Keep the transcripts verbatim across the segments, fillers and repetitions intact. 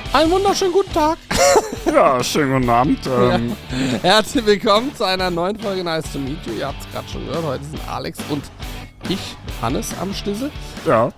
Einen wunderschönen guten Tag. Ja, schönen guten Abend. Ähm. Ja. Herzlich willkommen zu einer neuen Folge Nice to Meet You. Ihr habt es gerade schon gehört, heute sind Alex und ich, Hannes, am Schlüssel. Ja.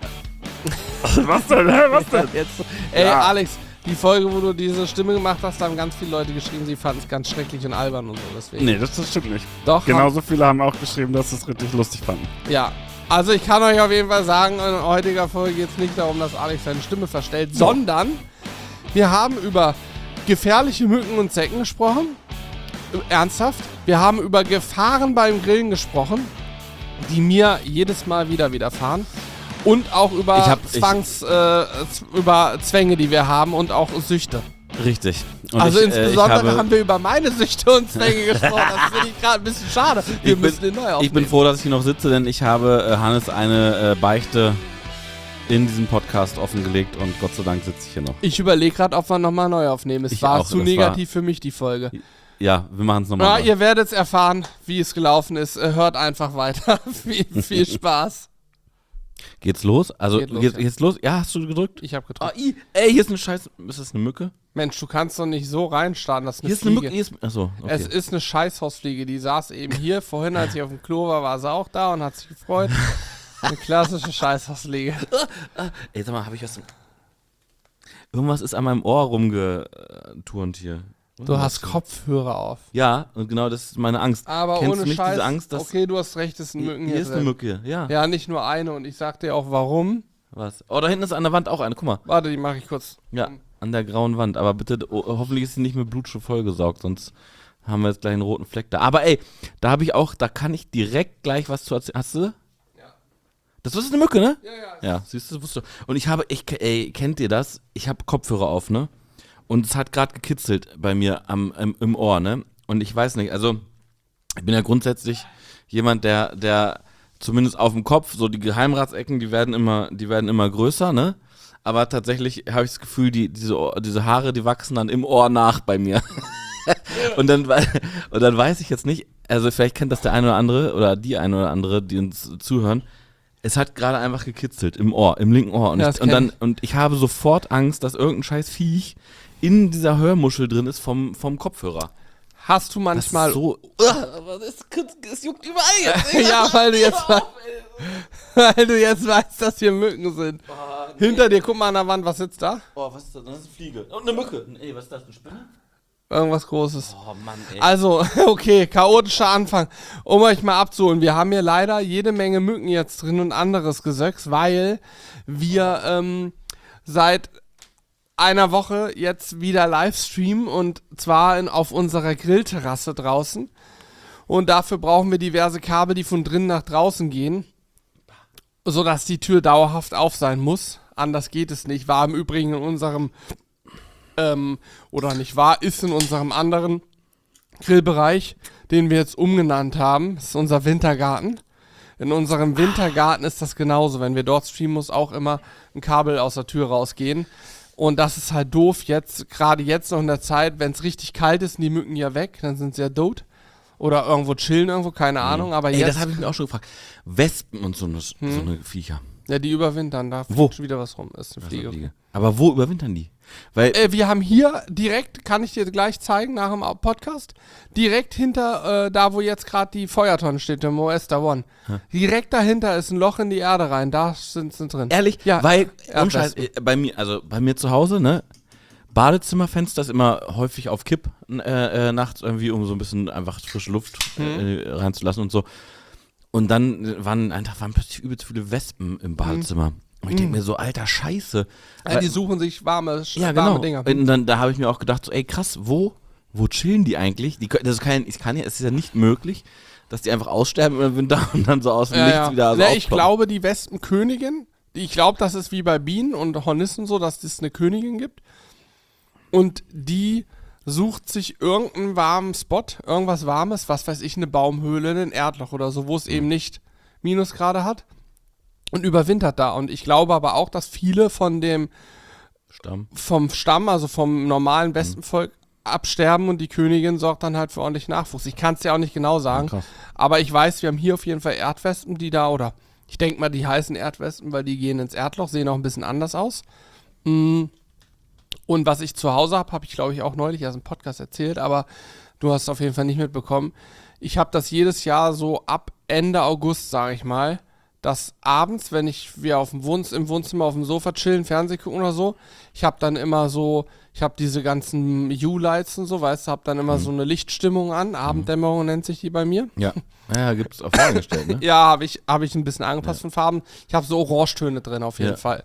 Was denn? Hä, was denn? Jetzt, ey, ja. Alex, die Folge, wo du diese Stimme gemacht hast, da haben ganz viele Leute geschrieben, sie fanden es ganz schrecklich und albern und so. Deswegen. Nee, das, das stimmt nicht. Doch. Genauso viele haben auch geschrieben, dass sie es richtig lustig fanden. Ja. Also ich kann euch auf jeden Fall sagen, in heutiger Folge geht es nicht darum, dass Alex seine Stimme verstellt, so. sondern wir haben über gefährliche Mücken und Zecken gesprochen. Ernsthaft. Wir haben über Gefahren beim Grillen gesprochen, die mir jedes Mal wieder widerfahren. Und auch über ich hab, Zwangs, ich, äh, über Zwänge, die wir haben und auch Süchte. Richtig. Und also ich, insbesondere äh, habe, haben wir über meine Süchte und Zwänge gesprochen. Das finde ich gerade ein bisschen schade. Wir ich müssen bin, den neu aufnehmen. Ich bin froh, dass ich hier noch sitze, denn ich habe äh, Hannes eine äh, Beichte in diesem Podcast offengelegt und Gott sei Dank sitze ich hier noch. Ich überlege gerade, ob wir nochmal neu aufnehmen. Es ich war auch, zu negativ war, für mich, die Folge. Ja, wir machen es nochmal. Ja, ihr werdet es erfahren, wie es gelaufen ist. Hört einfach weiter. viel, viel Spaß. Geht's los? Also, Geht los, geht's, ja. geht's los? Ja, hast du gedrückt? Ich hab gedrückt. Oh, ey, hier ist eine Scheiß... Ist das eine Mücke? Mensch, du kannst doch nicht so reinstarten, das ist eine hier ist Fliege. Eine Mücke, hier ist, achso, okay. Es ist eine Scheißhausfliege, die saß eben hier. Vorhin, als ich auf dem Klo war, war sie auch da und hat sich gefreut. Eine klassische Scheißhausfliege. Ey, sag mal, hab ich was... Irgendwas ist an meinem Ohr rumgeturnt hier. Du hast Kopfhörer auf. Ja, und genau das ist meine Angst. Aber Kennst ohne du nicht Scheiß, diese Angst, dass... Okay, du hast recht, es sind Mücken hier, hier ist drin. eine Mücke, ja. Ja, nicht nur eine und ich sag dir auch warum. Was? Oh, da hinten ist an der Wand auch eine, guck mal. Warte, die mache ich kurz. Ja, an der grauen Wand. Aber bitte, oh, hoffentlich ist sie nicht mit Blut schon vollgesaugt, sonst haben wir jetzt gleich einen roten Fleck da. Aber ey, da habe ich auch, da kann ich direkt gleich was zu erzählen. Hast du? Ja. Das ist eine Mücke, ne? Ja, ja. Ja, siehst du, das wusstest du. Und ich habe, ich, ey, kennt ihr das? Ich habe Kopfhörer auf, ne? Und es hat gerade gekitzelt bei mir am, im, im Ohr, ne? Und ich weiß nicht, also ich bin ja grundsätzlich jemand, der, der zumindest auf dem Kopf, so die Geheimratsecken, die werden immer, die werden immer größer, ne? Aber tatsächlich habe ich das Gefühl, die, diese, diese Haare, die wachsen dann im Ohr nach bei mir. und, dann, und dann weiß ich jetzt nicht, also vielleicht kennt das der eine oder andere oder die eine oder andere, die uns zuhören. Es hat gerade einfach gekitzelt im Ohr, im linken Ohr. Und, ja, ich, und, dann, und ich habe sofort Angst, dass irgendein scheiß Viech in dieser Hörmuschel drin ist vom, vom Kopfhörer. Hast du manchmal... Das ist so, uh, es, es juckt überall jetzt. ja, weil du jetzt weißt, weil du jetzt weißt, dass hier Mücken sind. Oh, nee. Hinter dir, guck mal an der Wand, was sitzt da? Oh, was ist das? Das ist eine Fliege. Und eine Mücke. Ey, was ist das, eine Spinne? Irgendwas Großes. Oh Mann, ey. Also, okay, chaotischer Anfang. Um euch mal abzuholen, wir haben hier leider jede Menge Mücken jetzt drin und anderes Gesöcks, weil wir ähm, seit einer Woche jetzt wieder Livestreamen und zwar in, auf unserer Grillterrasse draußen. Und dafür brauchen wir diverse Kabel, die von drinnen nach draußen gehen, sodass die Tür dauerhaft auf sein muss. Anders geht es nicht. War im Übrigen in unserem, ähm, oder nicht wahr, ist in unserem anderen Grillbereich, den wir jetzt umgenannt haben. Das ist unser Wintergarten. In unserem Wintergarten ist das genauso. Wenn wir dort streamen, muss auch immer ein Kabel aus der Tür rausgehen. Und das ist halt doof jetzt, gerade jetzt noch in der Zeit, wenn es richtig kalt ist, sind die Mücken ja weg, dann sind sie ja tot. Oder irgendwo chillen irgendwo, keine Ahnung. Aber Ey, jetzt, das habe ich mir auch schon gefragt. Wespen und so eine, hm. so eine Viecher. Ja, die überwintern, da wo? fliegt schon wieder was rum. Ist eine Fliege. Fliege. Aber wo überwintern die? Weil äh, wir haben hier direkt, kann ich dir gleich zeigen nach dem Podcast, direkt hinter äh, da, wo jetzt gerade die Feuertonne steht, der Moesta One. Hm. Direkt dahinter ist ein Loch in die Erde rein, da sind sie drin. Ehrlich? Ja. Weil, Scheiß, bei mir, also bei mir zu Hause, ne, Badezimmerfenster ist immer häufig auf Kipp äh, äh, nachts irgendwie, um so ein bisschen einfach frische Luft hm. äh, reinzulassen und so. Und dann waren einfach waren plötzlich übelst viele Wespen im Badezimmer. Hm. Und ich denke mir so, alter Scheiße. Ja, die suchen sich warme, ja, warme genau. Dinger. Und dann da habe ich mir auch gedacht, so, ey krass, wo, wo chillen die eigentlich? Die, das ist kein, ich kann ja, es ist ja nicht möglich, dass die einfach aussterben im Winter und dann so aus dem ja, Nichts ja. wieder so ja, ich glaube, die Wespenkönigin, ich glaube, das ist wie bei Bienen und Hornissen so, dass es eine Königin gibt. Und die sucht sich irgendeinen warmen Spot, irgendwas Warmes, was weiß ich, eine Baumhöhle, ein Erdloch oder so, wo es mhm. eben nicht Minusgrade hat. Und überwintert da. Und ich glaube aber auch, dass viele von dem Stamm. vom Stamm, also vom normalen Wespenvolk, mhm. absterben und die Königin sorgt dann halt für ordentlich Nachwuchs. Ich kann es ja auch nicht genau sagen, ja, aber ich weiß, wir haben hier auf jeden Fall Erdwespen, die da, oder ich denke mal, die heißen Erdwespen, weil die gehen ins Erdloch, sehen auch ein bisschen anders aus. Und Und was ich zu Hause habe, habe ich glaube ich auch neulich erst im Podcast erzählt, aber du hast es auf jeden Fall nicht mitbekommen. Ich habe das jedes Jahr so ab Ende August, sage ich mal, dass abends, wenn ich wir auf dem Wohn- im Wohnzimmer auf dem Sofa chillen, Fernsehen gucken oder so, ich habe dann immer so, ich habe diese ganzen U-Lights und so, weißt du, habe dann immer mhm. so eine Lichtstimmung an, Abenddämmerung nennt sich die bei mir. Ja, ja, gibt es auf vorgestellt, ne? Ja, habe ich, hab ich ein bisschen angepasst ja. von Farben. Ich habe so Orangetöne drin auf jeden ja. Fall.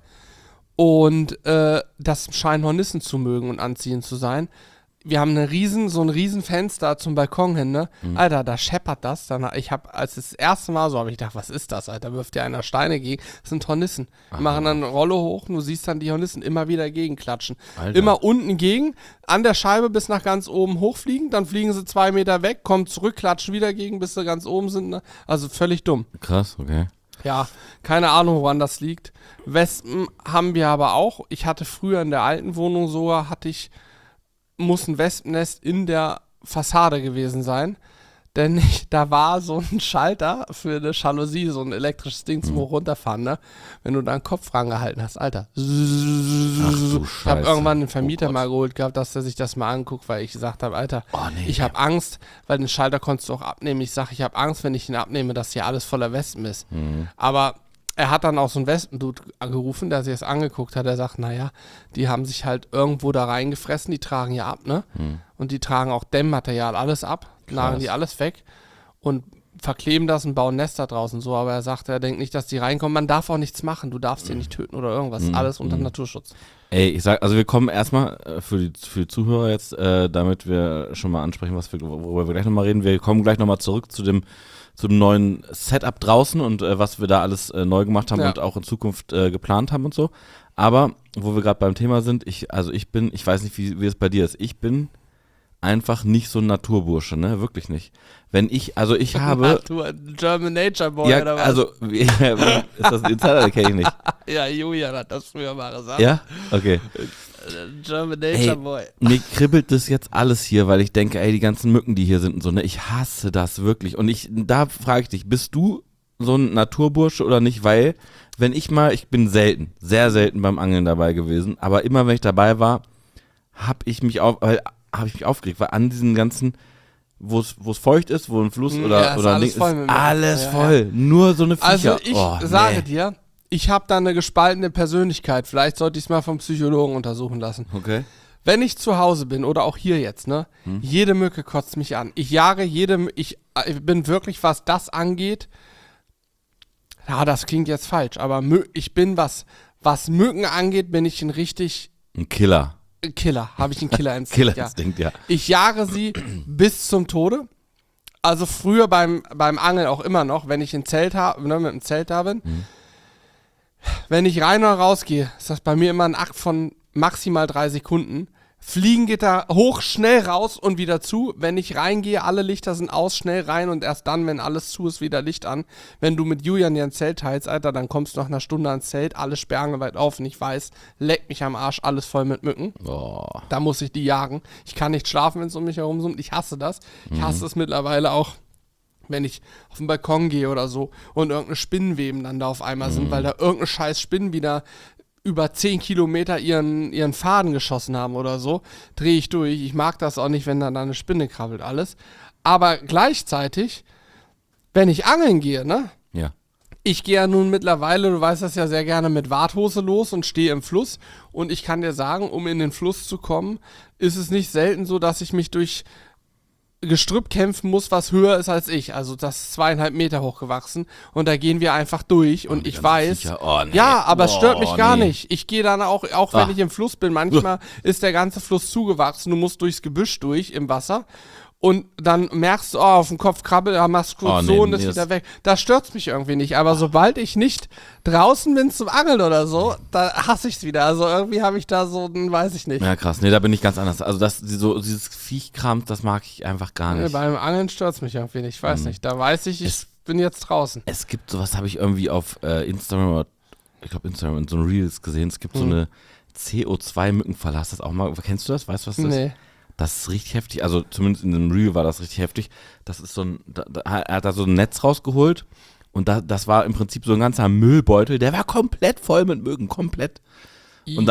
Und äh, das scheinen Hornissen zu mögen und anziehend zu sein. Wir haben eine riesen, so ein riesen Fenster zum Balkon hin, ne? Mhm. Alter, da scheppert das. Dann, ich habe, als das erste Mal so, habe ich gedacht, was ist das, Alter? Wirft dir einer Steine gegen. Das sind Hornissen. Die machen dann eine Rolle hoch und du siehst dann die Hornissen immer wieder gegenklatschen. Alter. Immer unten gegen, an der Scheibe bis nach ganz oben hochfliegen, dann fliegen sie zwei Meter weg, kommen zurück, klatschen wieder gegen, bis sie ganz oben sind. Ne? Also völlig dumm. Krass, okay. Ja, keine Ahnung, woran das liegt. Wespen haben wir aber auch. Ich hatte früher in der alten Wohnung sogar, hatte ich muss ein Wespennest in der Fassade gewesen sein, denn ich, da war so ein Schalter für eine Jalousie, so ein elektrisches Ding zum Hoch runterfahren, ne? Wenn du da einen Kopf rangehalten hast, Alter. Ach du Scheiße. Ich habe irgendwann einen Vermieter oh mal geholt gehabt, dass der sich das mal anguckt, weil ich gesagt habe, Alter, oh, nee, ich habe Angst, weil den Schalter konntest du auch abnehmen. Ich sage, ich habe Angst, wenn ich ihn abnehme, dass hier alles voller Wespen ist. Mhm. Aber er hat dann auch so einen Wespendude angerufen, der sich das angeguckt hat. Er sagt, naja, die haben sich halt irgendwo da reingefressen, die tragen ja ab, ne? Hm. Und die tragen auch Dämmmaterial, alles ab, nagen die alles weg und verkleben das und bauen Nester draußen so. Aber er sagt, er denkt nicht, dass die reinkommen. Man darf auch nichts machen, du darfst die nicht töten oder irgendwas. Hm. Alles unter hm. Naturschutz. Ey, ich sag, also wir kommen erstmal äh, für die, für die Zuhörer jetzt, äh, damit wir schon mal ansprechen, was wir, worüber wir gleich nochmal reden. Wir kommen gleich nochmal zurück zu dem zum neuen Setup draußen und äh, was wir da alles äh, neu gemacht haben ja. und auch in Zukunft äh, geplant haben und so. Aber, wo wir gerade beim Thema sind, ich, also ich bin, ich weiß nicht, wie, wie es bei dir ist, ich bin einfach nicht so ein Naturbursche, ne, wirklich nicht. Wenn ich, also ich habe... Natur, German Nature Boy ja, oder was? also, ist das ein Insider, den kenne ich nicht. Ja, Julian hat das früher mal gesagt. Ja? Okay. German Nature ey, Boy. Mir kribbelt das jetzt alles hier, weil ich denke, ey, die ganzen Mücken, die hier sind und so, ne, ich hasse das wirklich. Und ich, da frage ich dich, bist du so ein Naturbursche oder nicht? Weil, wenn ich mal, ich bin selten, sehr selten beim Angeln dabei gewesen, aber immer, wenn ich dabei war, habe ich mich auf, habe ich mich aufgeregt, weil an diesen ganzen, wo es feucht ist, wo ein Fluss oder, ja, oder alles Ding voll ist, alles ja, voll. Ja. Nur so eine Viecher. Also ich oh, sage nee. dir, ich habe da eine gespaltene Persönlichkeit. Vielleicht sollte ich es mal vom Psychologen untersuchen lassen. Okay. Wenn ich zu Hause bin oder auch hier jetzt, ne, hm. jede Mücke kotzt mich an. Ich jage jede, ich, ich bin wirklich, was das angeht, ja, das klingt jetzt falsch, aber ich bin, was, was Mücken angeht, bin ich ein richtig... Ein Killer. Killer, habe ich einen Killerinstinkt, Killerinstinkt, ja. ja. Ich jage sie bis zum Tode. Also früher beim, beim Angeln auch immer noch, wenn ich ein Zelt habe, ne, mit einem Zelt da bin. Mhm. Wenn ich rein oder rausgehe, ist das bei mir immer ein Akt von maximal drei Sekunden. Fliegen geht da hoch, schnell raus und wieder zu. Wenn ich reingehe, alle Lichter sind aus, schnell rein und erst dann, wenn alles zu ist, wieder Licht an. Wenn du mit Julian dir ein Zelt teilst, Alter, dann kommst du nach einer Stunde ans Zelt, alle Sperren weit auf und ich weiß, leck mich am Arsch, alles voll mit Mücken. Oh. Da muss ich die jagen. Ich kann nicht schlafen, wenn es um mich herum sind. Ich hasse das. Ich hasse mhm. es mittlerweile auch, wenn ich auf den Balkon gehe oder so und irgendeine Spinnenweben dann da auf einmal mhm. sind, weil da irgendeine scheiß Spinnen wieder über zehn Kilometer ihren, ihren Faden geschossen haben oder so, drehe ich durch. Ich mag das auch nicht, wenn dann da eine Spinne krabbelt, alles. Aber gleichzeitig, wenn ich angeln gehe, ne? Ja. Ich gehe ja nun mittlerweile, du weißt das ja sehr gerne, mit Warthose los und stehe im Fluss. Und ich kann dir sagen, um in den Fluss zu kommen, ist es nicht selten so, dass ich mich durch Gestrüpp kämpfen muss, was höher ist als ich. Also das ist zweieinhalb Meter hochgewachsen und da gehen wir einfach durch und, und ich weiß, oh, nee. ja, aber es stört mich oh, gar nee. nicht. Ich gehe dann auch, auch wenn ich im Fluss bin, manchmal ist der ganze Fluss zugewachsen, du musst durchs Gebüsch durch im Wasser und dann merkst du, oh, auf dem Kopf krabbelt, da machst du kurz oh, so nee, und ist nee, wieder weg. Das stört mich irgendwie nicht, aber sobald ich nicht draußen bin zum Angeln oder so, da hasse ich es wieder. Also irgendwie habe ich da so, weiß ich nicht. Ja, krass. Nee, da bin ich ganz anders. Also das, so, dieses Viechkram, das mag ich einfach gar nicht. Nee, beim Angeln stört es mich irgendwie nicht. Ich weiß mhm. nicht. Da weiß ich, ich es, bin jetzt draußen. Es gibt sowas, habe ich irgendwie auf äh, Instagram oder ich glaube Instagram in so einem Reels gesehen. Es gibt mhm. so eine C O zwei Mückenfalle. Hast du das auch mal, kennst du das? Weißt du, was das ist? Nee. Das ist richtig heftig, also zumindest in dem Reel war das richtig heftig. Das ist so ein, da, da, er hat da so ein Netz rausgeholt und da, das war im Prinzip so ein ganzer Müllbeutel, der war komplett voll mit Mücken, komplett. I. Und dann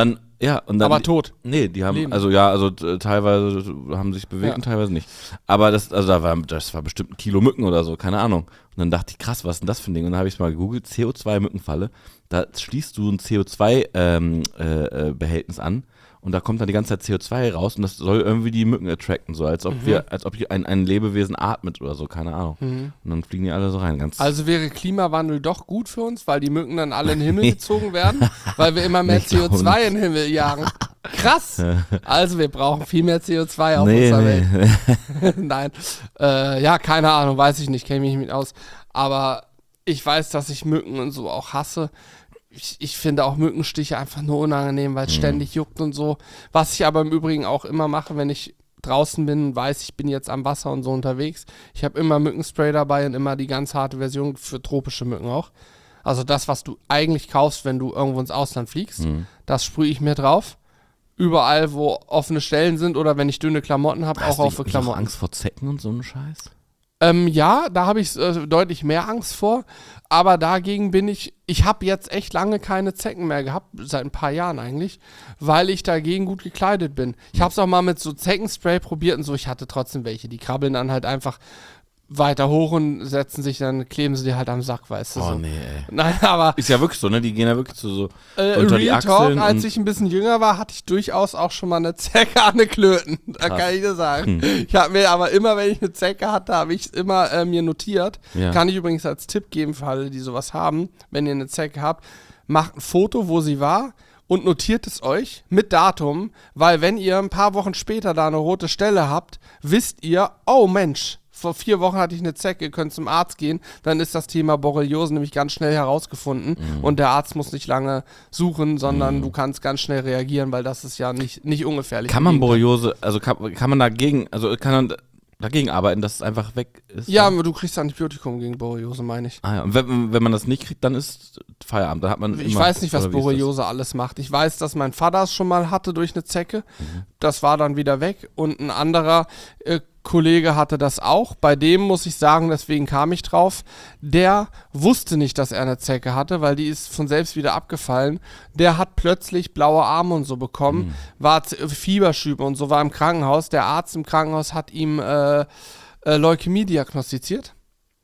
Ja, und dann, Aber tot. Nee, die haben, Leben. also ja, also t- teilweise haben sich bewegt Ja. und teilweise nicht. Aber das, also da war, das war bestimmt ein Kilo Mücken oder so, keine Ahnung. Und dann dachte ich, krass, was ist denn das für ein Ding? Und dann habe ich es mal gegoogelt, C O zwei Mückenfalle. Da schließt du ein C O zwei ähm, äh, Behältnis an und da kommt dann die ganze Zeit C O zwei raus und das soll irgendwie die Mücken attracten, so als ob Mhm. wir, als ob hier ein, ein Lebewesen atmet oder so, keine Ahnung. Mhm. Und dann fliegen die alle so rein, ganz. Also wäre Klimawandel doch gut für uns, weil die Mücken dann alle in den Himmel gezogen werden, weil wir immer mehr Ich C O glaube zwei in den Himmel jagen. Krass! Also wir brauchen viel mehr C O zwei auf nee, unserer nee. Welt. Nein. Äh, ja, keine Ahnung, weiß ich nicht, kenne mich nicht mit aus. Aber ich weiß, dass ich Mücken und so auch hasse. Ich, ich finde auch Mückenstiche einfach nur unangenehm, weil es Mhm. ständig juckt und so. Was ich aber im Übrigen auch immer mache, wenn ich draußen bin und weiß, ich bin jetzt am Wasser und so unterwegs. Ich habe immer Mückenspray dabei und immer die ganz harte Version für tropische Mücken auch. Also das, was du eigentlich kaufst, wenn du irgendwo ins Ausland fliegst, Mhm. das sprühe ich mir drauf. Überall, wo offene Stellen sind oder wenn ich dünne Klamotten habe, Hast auch du auf für nicht auch Klamotten. Angst vor Zecken und so einen Scheiß? Ähm, ja, da habe ich äh, deutlich mehr Angst vor, aber dagegen bin ich, ich habe jetzt echt lange keine Zecken mehr gehabt, seit ein paar Jahren eigentlich, weil ich dagegen gut gekleidet bin. Ich habe es auch mal mit so Zeckenspray probiert und so, ich hatte trotzdem welche, die krabbeln dann halt einfach weiter hoch und setzen sich, dann kleben sie dir halt am Sack, weißt du. Oh so. nee, ey. Nein, aber Ist ja wirklich so, ne? Die gehen ja wirklich so, so äh, unter die Real Talk, Achseln als und- ich ein bisschen jünger war, hatte ich durchaus auch schon mal eine Zecke an den Klöten. Da Krass. kann ich dir sagen. Hm. Ich habe mir aber immer, wenn ich eine Zecke hatte, habe ich es immer äh, mir notiert. Ja. Kann ich übrigens als Tipp geben für alle, die sowas haben. Wenn ihr eine Zecke habt, macht ein Foto, wo sie war und notiert es euch mit Datum, weil wenn ihr ein paar Wochen später da eine rote Stelle habt, wisst ihr, oh Mensch, vor vier Wochen hatte ich eine Zecke, ihr könnt zum Arzt gehen, dann ist das Thema Borreliose nämlich ganz schnell herausgefunden Mhm. und der Arzt muss nicht lange suchen, sondern du kannst ganz schnell reagieren, weil das ist ja nicht, nicht ungefährlich. Kann Im man Gegenteil. Borreliose, also kann, kann man dagegen, also kann man dagegen arbeiten, dass es einfach weg ist? Ja, aber du kriegst Antibiotikum gegen Borreliose, meine ich. Ah ja. Und wenn, wenn man das nicht kriegt, dann ist Feierabend. Dann hat man Ich immer, weiß nicht, was oder wie ist das? Borreliose alles macht. Ich weiß, dass mein Vater es schon mal hatte durch eine Zecke. Das war dann wieder weg. Und ein anderer äh, Kollege hatte das auch. Bei dem muss ich sagen, deswegen kam ich drauf. Der wusste nicht, dass er eine Zecke hatte, weil die ist von selbst wieder abgefallen. Der hat plötzlich blaue Arme und so bekommen, Mhm. war Z- Fieberschübe und so, war im Krankenhaus. Der Arzt im Krankenhaus hat ihm äh, äh, Leukämie diagnostiziert.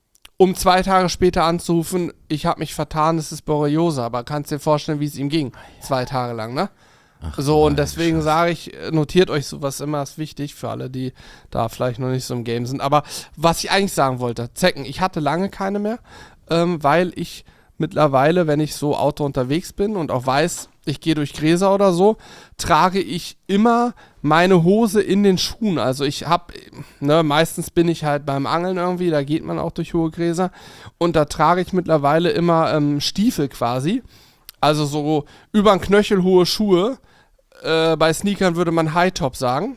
Um zwei Tage später anzurufen, ich habe mich vertan, es ist Borreliose, aber kannst dir vorstellen, wie es ihm ging. Zwei Tage lang, ne? Ach, So, und du deswegen Scheiße. sage ich, äh, notiert euch sowas immer, ist wichtig für alle, die da vielleicht noch nicht so im Game sind. Aber was ich eigentlich sagen wollte, Zecken, ich hatte lange keine mehr, ähm, weil ich mittlerweile, wenn ich so Auto unterwegs bin und auch weiß, ich gehe durch Gräser oder so, trage ich immer meine Hose in den Schuhen. Also ich habe, ne, meistens bin ich halt beim Angeln irgendwie, da geht man auch durch hohe Gräser und da trage ich mittlerweile immer ähm, Stiefel quasi. Also so über den Knöchel hohe Schuhe. Äh, bei Sneakern würde man High-Top sagen.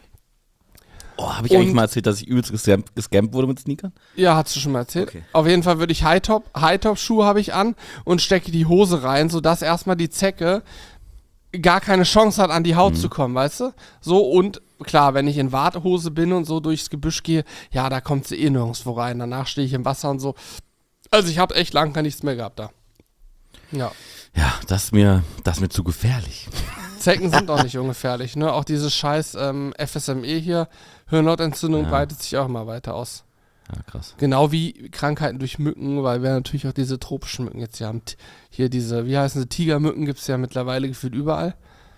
Oh, habe ich eigentlich Und- mal erzählt, dass ich übelst gescampt, gescampt wurde mit Sneakern? Ja, hast du schon mal erzählt. Okay. Auf jeden Fall würde ich High-Top, High-Top-Schuhe habe ich an und stecke die Hose rein, sodass erstmal die Zecke gar keine Chance hat, an die Haut zu kommen, weißt du? So, und klar, wenn ich in Warthose bin und so durchs Gebüsch gehe, ja, da kommt sie eh nirgendwo rein. Danach stehe ich im Wasser und so. Also ich habe echt lange nichts mehr gehabt da. Ja. Ja, das ist mir, das ist mir zu gefährlich. Zecken sind auch nicht ungefährlich, ne? Auch dieses scheiß ähm, F S M E hier, Hirnhautentzündung, Ja. breitet sich auch immer weiter aus. Ja, krass. Genau wie Krankheiten durch Mücken, weil wir natürlich auch diese tropischen Mücken jetzt hier haben. T- Hier diese, wie heißen sie, Tigermücken gibt es ja mittlerweile gefühlt überall.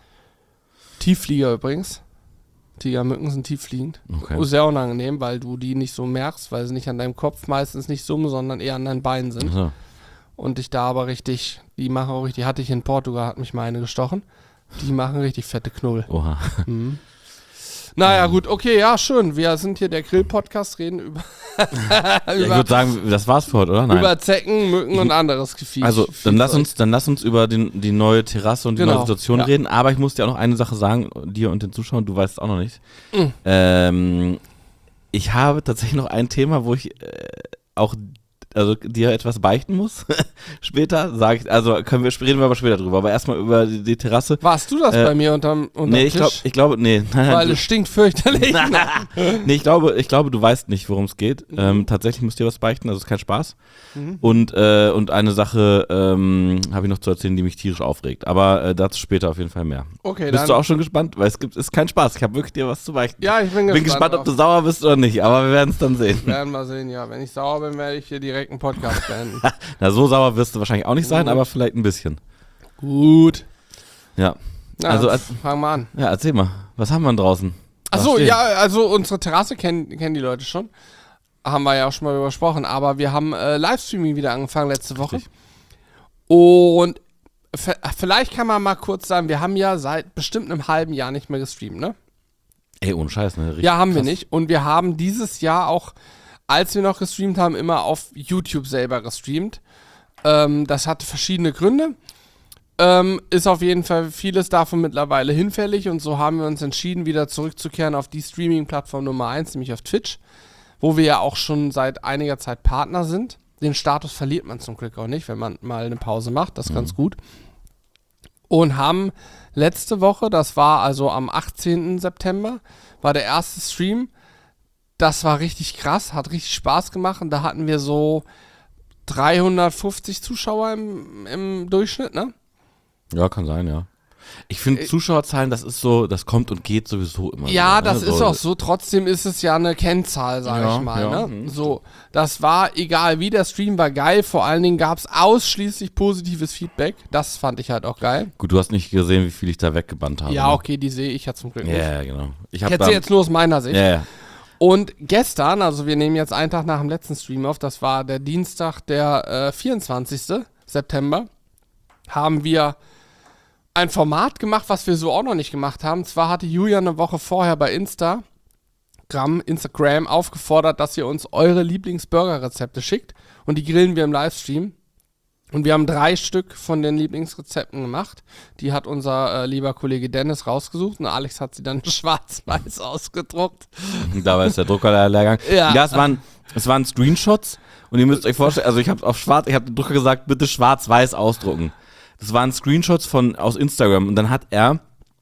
Tiefflieger übrigens. Tigermücken sind tieffliegend. Okay. Oh, sehr unangenehm, weil du die nicht so merkst, weil sie nicht an deinem Kopf meistens nicht summen, sondern eher an deinen Beinen sind. So. Und ich da aber richtig, die machen auch richtig, hatte ich in Portugal, hat mich mal eine gestochen. Die machen richtig fette Knull. Oha. Mhm. Naja, gut, okay, ja, schön. Wir sind hier der Grill-Podcast, reden über, Ja, ich über, würde sagen, das war's für heute, oder? Nein. über Zecken, Mücken und anderes Gefiech. Also, dann lass uns, dann lass uns über den, die neue Terrasse und die Genau, neue Situation ja. reden. Aber ich muss dir auch noch eine Sache sagen, dir und den Zuschauern, du weißt es auch noch nicht. Mhm. Ähm, ich habe tatsächlich noch ein Thema, wo ich äh, auch also dir etwas beichten muss, später, sage ich, also können wir, reden wir aber später drüber, aber erstmal über die, die Terrasse. Warst du das Äh, bei mir unterm, unterm Nee, ich Tisch? glaube, ich glaube, nee. Nein, Weil du, es stinkt fürchterlich. nee, ich glaube, ich glaube, du weißt nicht, worum es geht. Mhm. Ähm, tatsächlich musst du dir was beichten, also ist kein Spaß. Mhm. Und, äh, und eine Sache ähm, habe ich noch zu erzählen, die mich tierisch aufregt. Aber äh, dazu später auf jeden Fall mehr. Okay, Bist dann. du auch schon gespannt? Weil es gibt, ist kein Spaß. Ich habe wirklich dir was zu beichten. Ja, ich bin gespannt. Bin gespannt, ob du drauf. sauer bist oder nicht, aber wir werden es dann sehen. Werden wir sehen, ja. Wenn ich sauer bin, werde ich hier direkt einen Podcast beenden. Na, so sauer wirst du wahrscheinlich auch nicht sein, Mhm. aber vielleicht ein bisschen. Gut. Ja. Na, Also, dann als- fangen wir an. Ja, erzähl mal. Was haben wir denn draußen? Was Achso, steht? ja, also unsere Terrasse kennen, kennen die Leute schon. Haben wir ja auch schon mal drüber gesprochen. Aber wir haben äh, Livestreaming wieder angefangen letzte Woche. Richtig. Und v- vielleicht kann man mal kurz sagen, wir haben ja seit bestimmt einem halben Jahr nicht mehr gestreamt, ne? Ey, ohne Scheiß, ne? Richtig Ja, haben wir krass. nicht. Und wir haben dieses Jahr auch, als wir noch gestreamt haben, immer auf YouTube selber gestreamt. Ähm, das hatte verschiedene Gründe. Ähm, ist auf jeden Fall vieles davon mittlerweile hinfällig. Und so haben wir uns entschieden, wieder zurückzukehren auf die Streaming-Plattform Nummer eins, nämlich auf Twitch, wo wir ja auch schon seit einiger Zeit Partner sind. Den Status verliert man zum Glück auch nicht, wenn man mal eine Pause macht. Das ist ganz gut. Und haben letzte Woche, das war also am achtzehnten September, war der erste Stream. Das war richtig krass, hat richtig Spaß gemacht. Und da hatten wir so dreihundertfünfzig Zuschauer im, im Durchschnitt, ne? Ja, kann sein, ja. Ich finde Äh, Zuschauerzahlen, das ist so, das kommt und geht sowieso immer. Ja, wieder, ne? das ist auch so. Trotzdem ist es ja eine Kennzahl, sag Ja, ich mal. ja, Ne? mhm. So, das war egal wie, der Stream war geil. Vor allen Dingen gab es ausschließlich positives Feedback. Das fand ich halt auch geil. Gut, du hast nicht gesehen, wie viel ich da weggebannt habe. Ja, ne? okay, die sehe ich ja zum Glück Ja, nicht. ja, genau. Ich Ich habe erzähle jetzt nur aus meiner Sicht. Ja, ja. Und gestern, also wir nehmen jetzt einen Tag nach dem letzten Stream auf, das war der Dienstag, der äh, vierundzwanzigsten September, haben wir ein Format gemacht, was wir so auch noch nicht gemacht haben. Zwar hatte Julian eine Woche vorher bei Instagram, Instagram aufgefordert, dass ihr uns eure Lieblingsburger-Rezepte schickt und die grillen wir im Livestream. Und wir haben drei Stück von den Lieblingsrezepten gemacht. Die hat unser äh, lieber Kollege Dennis rausgesucht und Alex hat sie dann schwarz-weiß ausgedruckt. Da ist der Druckerlehrgang. Ja. Das waren, es waren Screenshots und ihr müsst euch vorstellen, also ich habe auf schwarz, ich habe dem Drucker gesagt, bitte schwarz-weiß ausdrucken. Das waren Screenshots von aus Instagram und dann hat er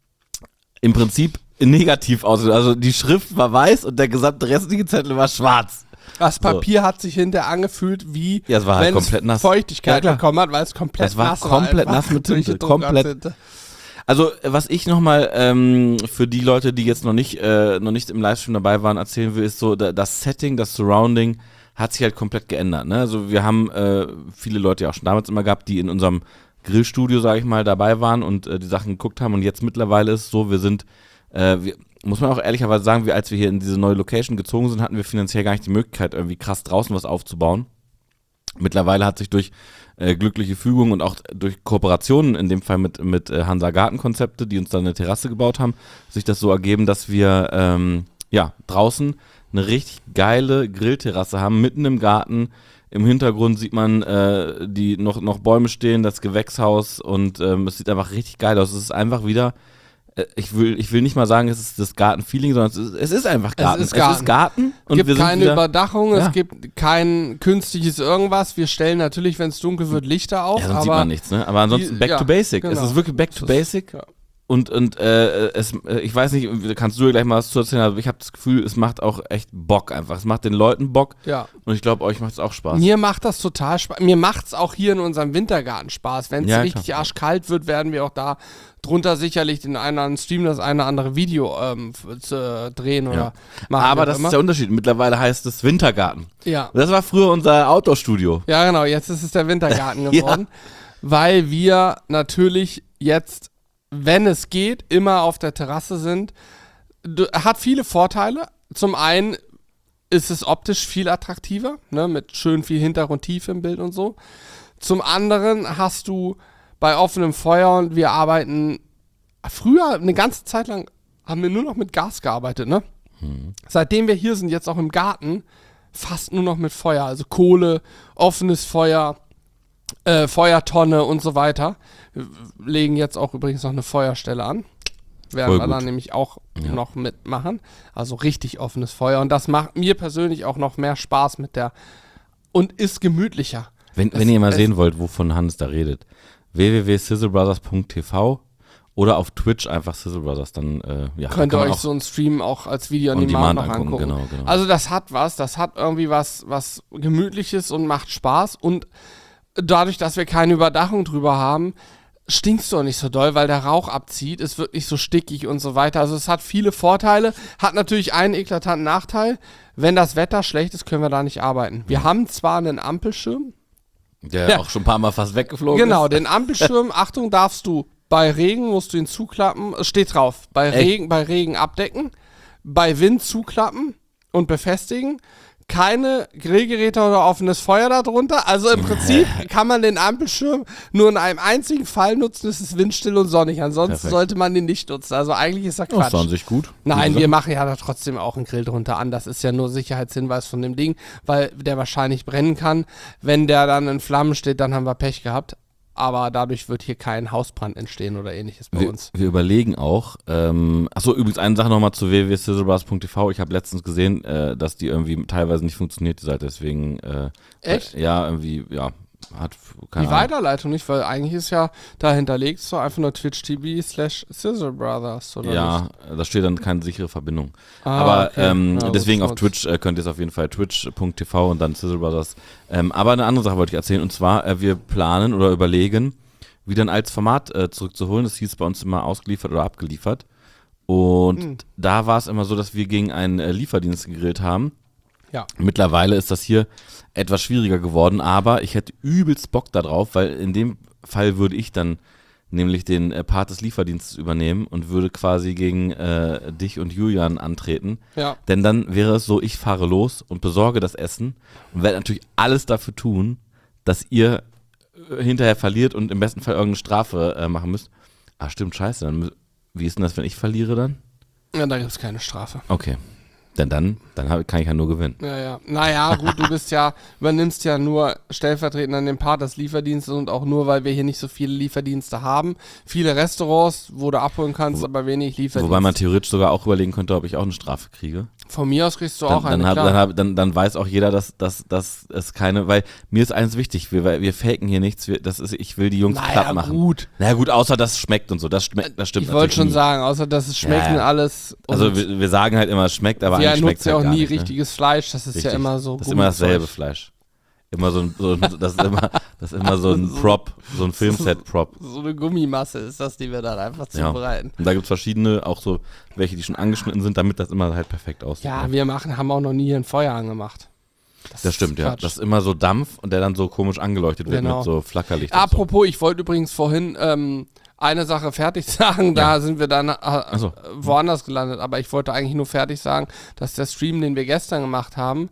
im Prinzip negativ ausgedruckt. Also die Schrift war weiß und der gesamte restliche Zettel war schwarz. Das Papier hat sich hinterher angefühlt, wie Ja, es war halt wenn komplett es nass. Feuchtigkeit Ja, klar. bekommen hat, weil es komplett Das war nass komplett war. nass mit Durch Tinte, die komplett. Druckertinte. Also, was ich nochmal ähm, für die Leute, die jetzt noch nicht, äh, noch nicht im Livestream dabei waren, erzählen will, ist so, da, das Setting, das Surrounding hat sich halt komplett geändert. Ne? Also, wir haben äh, viele Leute ja auch schon damals immer gehabt, die in unserem Grillstudio, sage ich mal, dabei waren und äh, die Sachen geguckt haben. Und jetzt mittlerweile ist es so, wir sind, äh, wir, muss man auch ehrlicherweise sagen, wir, als wir hier in diese neue Location gezogen sind, hatten wir finanziell gar nicht die Möglichkeit, irgendwie krass draußen was aufzubauen. Mittlerweile hat sich durch äh, glückliche Fügung und auch durch Kooperationen, in dem Fall mit, mit äh, Hansa Gartenkonzepte, die uns dann eine Terrasse gebaut haben, sich das so ergeben, dass wir ähm, ja, draußen eine richtig geile Grillterrasse haben, mitten im Garten. Im Hintergrund sieht man äh, die noch, noch Bäume stehen, das Gewächshaus und ähm, es sieht einfach richtig geil aus. Es ist einfach wieder, äh, ich will, ich will nicht mal sagen, es ist das Gartenfeeling, sondern es ist, es ist einfach Garten. ist Garten. Es ist Garten Es gibt wir sind keine wieder, Überdachung, Ja. es gibt kein künstliches irgendwas. Wir stellen natürlich, wenn es dunkel wird, Lichter auf. Ja, sonst aber sieht man nichts, ne? Aber ansonsten die- back ja, to basic. Es genau. ist wirklich back to Das ist- basic. ja. Und, und äh, es, äh, ich weiß nicht, kannst du dir gleich mal was zu erzählen, aber ich habe das Gefühl, es macht auch echt Bock einfach. Es macht den Leuten Bock Ja. und ich glaube, euch macht es auch Spaß. Mir macht das total Spaß. Mir macht es auch hier in unserem Wintergarten Spaß. Wenn es Ja, richtig klar. arschkalt wird, werden wir auch da drunter sicherlich den einen oder anderen Stream, das eine oder andere Video ähm, f- zu, äh, drehen oder Ja. machen. Aber wie das auch immer. ist der Unterschied. Mittlerweile heißt es Wintergarten. Ja. Das war früher unser Outdoor-Studio. Ja, genau, jetzt ist es der Wintergarten Ja. geworden, weil wir natürlich jetzt, wenn es geht, immer auf der Terrasse sind. Du, hat viele Vorteile. Zum einen ist es optisch viel attraktiver, ne, mit schön viel Hintergrundtiefe im Bild und so. Zum anderen hast du bei offenem Feuer und wir arbeiten, früher eine ganze Zeit lang haben wir nur noch mit Gas gearbeitet, ne? Seitdem wir hier sind, jetzt auch im Garten, fast nur noch mit Feuer, also Kohle, offenes Feuer, äh, Feuertonne und so weiter. Wir legen jetzt auch übrigens noch eine Feuerstelle an. Werden Voll wir gut. dann nämlich auch Ja. noch mitmachen. Also richtig offenes Feuer. Und das macht mir persönlich auch noch mehr Spaß mit der und ist gemütlicher. Wenn, Es- wenn ihr mal es- sehen wollt, wovon Hannes da redet, w w w punkt sizzlebrothers punkt t v oder auf Twitch einfach Sizzle Brothers, dann äh, ja, Könnt kann ihr man euch auch so einen Stream auch als Video on on Demand Demand noch angucken. angucken. Genau, genau. Also das hat was, das hat irgendwie was, was Gemütliches und macht Spaß und dadurch, dass wir keine Überdachung drüber haben, stinkst du auch nicht so doll, weil der Rauch abzieht, es wird nicht so stickig und so weiter. Also es hat viele Vorteile, hat natürlich einen eklatanten Nachteil. Wenn das Wetter schlecht ist, können wir da nicht arbeiten. Wir haben zwar einen Ampelschirm, Der Ja. auch schon ein paar Mal fast weggeflogen genau, ist. den Ampelschirm, Achtung, darfst du bei Regen, musst du ihn zuklappen, es steht drauf, bei Echt? Regen, bei Regen abdecken, bei Wind zuklappen und befestigen, keine Grillgeräte oder offenes Feuer darunter, also im Prinzip kann man den Ampelschirm nur in einem einzigen Fall nutzen, es ist windstill und sonnig, ansonsten Perfekt. sollte man den nicht nutzen, also eigentlich ist er Das ist Quatsch. an sich gut. Nein, Wie wir gesagt. machen ja da trotzdem auch einen Grill drunter an. Das ist ja nur Sicherheitshinweis von dem Ding, weil der wahrscheinlich brennen kann. Wenn der dann in Flammen steht, dann haben wir Pech gehabt. Aber dadurch wird hier kein Hausbrand entstehen oder ähnliches bei Wir, uns. wir überlegen auch, ähm, achso, übrigens eine Sache nochmal zu w w w punkt sizzlebrothers punkt t v. Ich habe letztens gesehen, äh, dass die irgendwie teilweise nicht funktioniert, die Seite, deswegen, äh, Echt? Äh, ja, irgendwie, ja, hat, keine Die Ahnung. Weiterleitung nicht, weil eigentlich ist ja da hinterlegt so einfach nur twitch.tv slash sizzlebrothers oder Ja, nicht? da steht dann keine sichere Verbindung. Ah, aber okay. ähm, Ja, deswegen gut, auf Twitch äh, könnt ihr es auf jeden Fall twitch punkt t v und dann Sizzle Brothers. Ähm, aber eine andere Sache wollte ich erzählen und zwar, äh, wir planen oder überlegen, wieder ein altes Format äh, zurückzuholen. Das hieß bei uns immer ausgeliefert oder abgeliefert. Und Hm. da war es immer so, dass wir gegen einen äh, Lieferdienst gegrillt haben. Ja. Mittlerweile ist das hier etwas schwieriger geworden, aber ich hätte übelst Bock da drauf, weil in dem Fall würde ich dann nämlich den äh, Part des Lieferdienstes übernehmen und würde quasi gegen äh, dich und Julian antreten. Ja. Denn dann wäre es so, ich fahre los und besorge das Essen und werde natürlich alles dafür tun, dass ihr äh, hinterher verliert und im besten Fall irgendeine Strafe äh, machen müsst. Ah, stimmt, scheiße. Dann, mü- wie ist denn das, wenn ich verliere dann? Ja, da gibt es keine Strafe. Okay. Denn dann, dann hab, kann ich ja nur gewinnen. Ja, ja. Naja, gut, du bist ja, übernimmst ja nur stellvertretend an den Part des Lieferdienstes und auch nur, weil wir hier nicht so viele Lieferdienste haben. Viele Restaurants, wo du abholen kannst, Wo- aber wenig Lieferdienste. Wobei man theoretisch sogar auch überlegen könnte, ob ich auch eine Strafe kriege. Von mir aus kriegst du Dann, auch eine, dann, hab, klar. dann, hab, dann, dann weiß auch jeder, dass, dass, dass es keine, weil mir ist eins wichtig, wir, wir faken hier nichts, wir, das ist, ich will die Jungs naja, platt machen. gut. Naja gut, außer das schmeckt und so, das, schmeckt, das stimmt Ich wollte schon nie. sagen, außer dass es schmeckt Ja, und ja. alles. Und Also wir, wir sagen halt immer, es schmeckt, aber wir eigentlich schmeckt es nutzen ja halt auch gar nie nicht, ne? richtiges Fleisch, das ist ja Richtig. immer so Das ist immer dasselbe Gummizeug. Fleisch. Immer so ein, so ein das ist immer, das ist immer so ein So- Prop, so ein Filmset-Prop. So eine Gummimasse ist das, die wir dann einfach Ja. zubereiten. Und da gibt es verschiedene, auch so welche, die schon angeschnitten sind, damit das immer halt perfekt aussieht. Ja, ne? wir machen, haben auch noch nie ein Feuer angemacht. Das ist stimmt, ja. Quatsch. Das ist immer so Dampf und der dann so komisch angeleuchtet wird Genau. mit so Flackerlicht. und Apropos, ich wollte übrigens vorhin ähm, eine Sache fertig sagen, da Ja. sind wir dann äh, so. woanders gelandet, aber ich wollte eigentlich nur fertig sagen, dass der Stream, den wir gestern gemacht haben,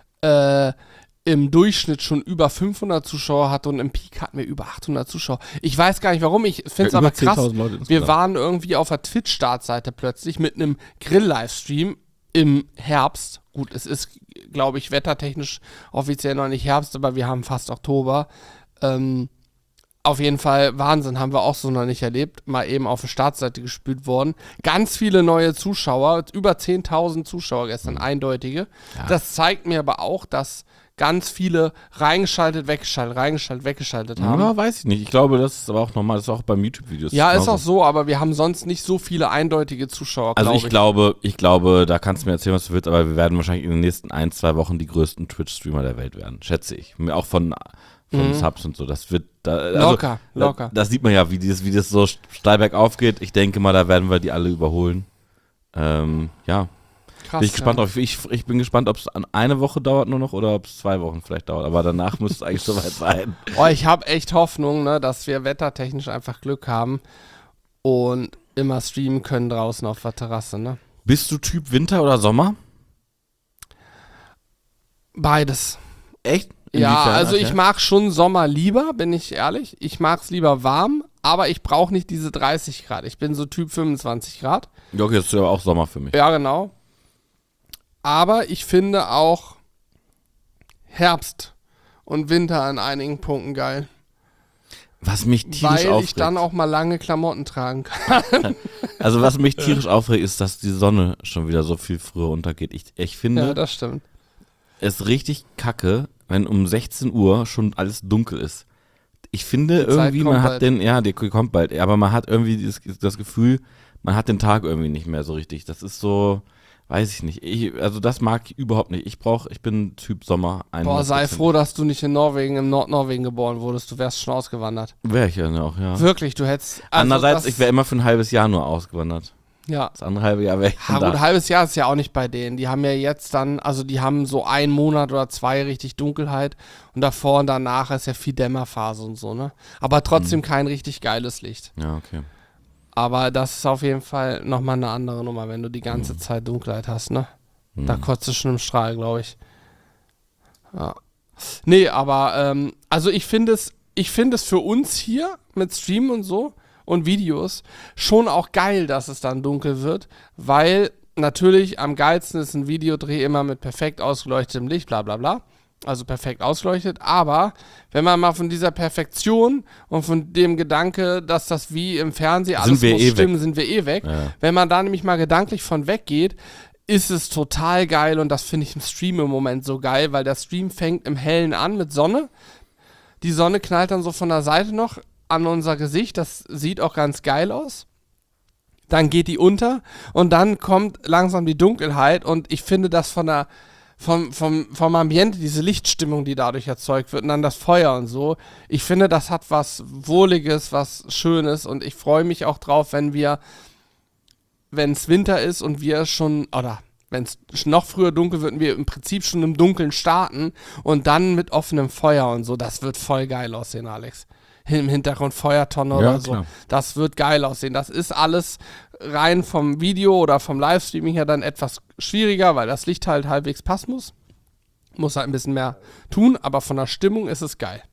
äh, im Durchschnitt schon über fünfhundert Zuschauer hatte und im Peak hatten wir über achthundert Zuschauer. Ich weiß gar nicht warum, ich finde es Ja, aber über krass. zehntausend Leute Wir insgesamt. waren irgendwie auf der Twitch-Startseite plötzlich mit einem Grill-Livestream im Herbst. Gut, es ist, glaube ich, wettertechnisch offiziell noch nicht Herbst, aber wir haben fast Oktober. Ähm, auf jeden Fall Wahnsinn, haben wir auch so noch nicht erlebt. Mal eben auf der Startseite gespült worden. Ganz viele neue Zuschauer, über zehntausend Zuschauer gestern, eindeutige. Ja. Das zeigt mir aber auch, dass ganz viele reingeschaltet, weggeschaltet, reingeschaltet, weggeschaltet haben. Ja, weiß ich nicht. Ich glaube, das ist aber auch normal. Das ist auch beim YouTube-Videos. Ja, ist genauso. auch so, aber wir haben sonst nicht so viele eindeutige Zuschauer, Also glaub ich glaube, ich glaube, da kannst du mir erzählen, was du willst, aber wir werden wahrscheinlich in den nächsten ein, zwei Wochen die größten Twitch-Streamer der Welt werden, schätze ich. Mir Auch von, von Mhm. Subs und so. Das wird da, also, Locker, locker. Da, das sieht man ja, wie das, wie das so steil bergauf geht. Ich denke mal, da werden wir die alle überholen. Ähm, ja, Krass, bin ich gespannt ja. drauf. Ich, ich bin gespannt, ob es an eine Woche dauert nur noch oder ob es zwei Wochen vielleicht dauert. Aber danach müsste es eigentlich soweit sein. Oh, ich habe echt Hoffnung, ne, dass wir wettertechnisch einfach Glück haben und immer streamen können draußen auf der Terrasse. Ne? Bist du Typ Winter oder Sommer? Beides. Echt? Ja, Inwiefern? also ich Okay. mag schon Sommer lieber, bin ich ehrlich. Ich mag es lieber warm, aber ich brauche nicht diese dreißig Grad. Ich bin so Typ fünfundzwanzig Grad. Ja, okay, das ist ja auch Sommer für mich. Ja, genau. Aber ich finde auch Herbst und Winter an einigen Punkten geil. Was mich tierisch Weil aufregt. ich dann auch mal lange Klamotten tragen kann. Also was mich tierisch aufregt, ist, dass die Sonne schon wieder so viel früher untergeht. Ich, ich finde Ja, das stimmt. es richtig kacke, wenn um sechzehn Uhr schon alles dunkel ist. Ich finde Die Zeit irgendwie, man kommt hat bald. den, ja, die kommt bald, aber man hat irgendwie dieses, das Gefühl, man hat den Tag irgendwie nicht mehr so richtig. Das ist so, weiß ich nicht. Ich, also das mag ich überhaupt nicht. Ich brauche, ich bin Typ Sommer. Boah, sei hundert Prozent. froh, dass du nicht in Norwegen, im Nordnorwegen geboren wurdest. Du wärst schon ausgewandert. Wäre ich ja auch, ja. Wirklich, du hättest. Also Andererseits, das, ich wäre immer für ein halbes Jahr nur ausgewandert. Ja. Das andere halbe Jahr wäre ich Ja, dann gut, ein da. halbes Jahr ist ja auch nicht bei denen. Die haben ja jetzt dann, also die haben so einen Monat oder zwei richtig Dunkelheit und davor und danach ist ja viel Dämmerphase und so, ne? Aber trotzdem Mhm. kein richtig geiles Licht. Ja, okay. Aber das ist auf jeden Fall nochmal eine andere Nummer, wenn du die ganze Mhm. Zeit Dunkelheit hast, ne? Mhm. Da kotzt du schon im Strahl, glaube ich. Ja. Nee, aber, ähm, also ich finde es, ich finde es für uns hier mit Streamen und so und Videos schon auch geil, dass es dann dunkel wird, weil natürlich am geilsten ist ein Videodreh immer mit perfekt ausgeleuchtetem Licht, bla bla bla. Also perfekt ausgeleuchtet, aber wenn man mal von dieser Perfektion und von dem Gedanke, dass das wie im Fernsehen Sind alles wir muss eh stimmen, sind wir eh weg. Ja. Wenn man da nämlich mal gedanklich von weggeht, ist es total geil und das finde ich im Stream im Moment so geil, weil der Stream fängt im Hellen an mit Sonne. Die Sonne knallt dann so von der Seite noch an unser Gesicht, das sieht auch ganz geil aus. Dann geht die unter und dann kommt langsam die Dunkelheit und ich finde das von der vom, vom, vom Ambiente, diese Lichtstimmung, die dadurch erzeugt wird und dann das Feuer und so. Ich finde, das hat was Wohliges, was Schönes und ich freue mich auch drauf, wenn wir, wenn es Winter ist und wir schon, oder wenn es noch früher dunkel wird und wir im Prinzip schon im Dunkeln starten und dann mit offenem Feuer und so. Das wird voll geil aussehen, Alex. Im Hintergrund Feuertonne Ja, oder so. klar. Das wird geil aussehen. Das ist alles rein vom Video oder vom Livestreaming her dann etwas schwieriger, weil das Licht halt halbwegs passen muss. Muss halt ein bisschen mehr tun, aber von der Stimmung ist es geil.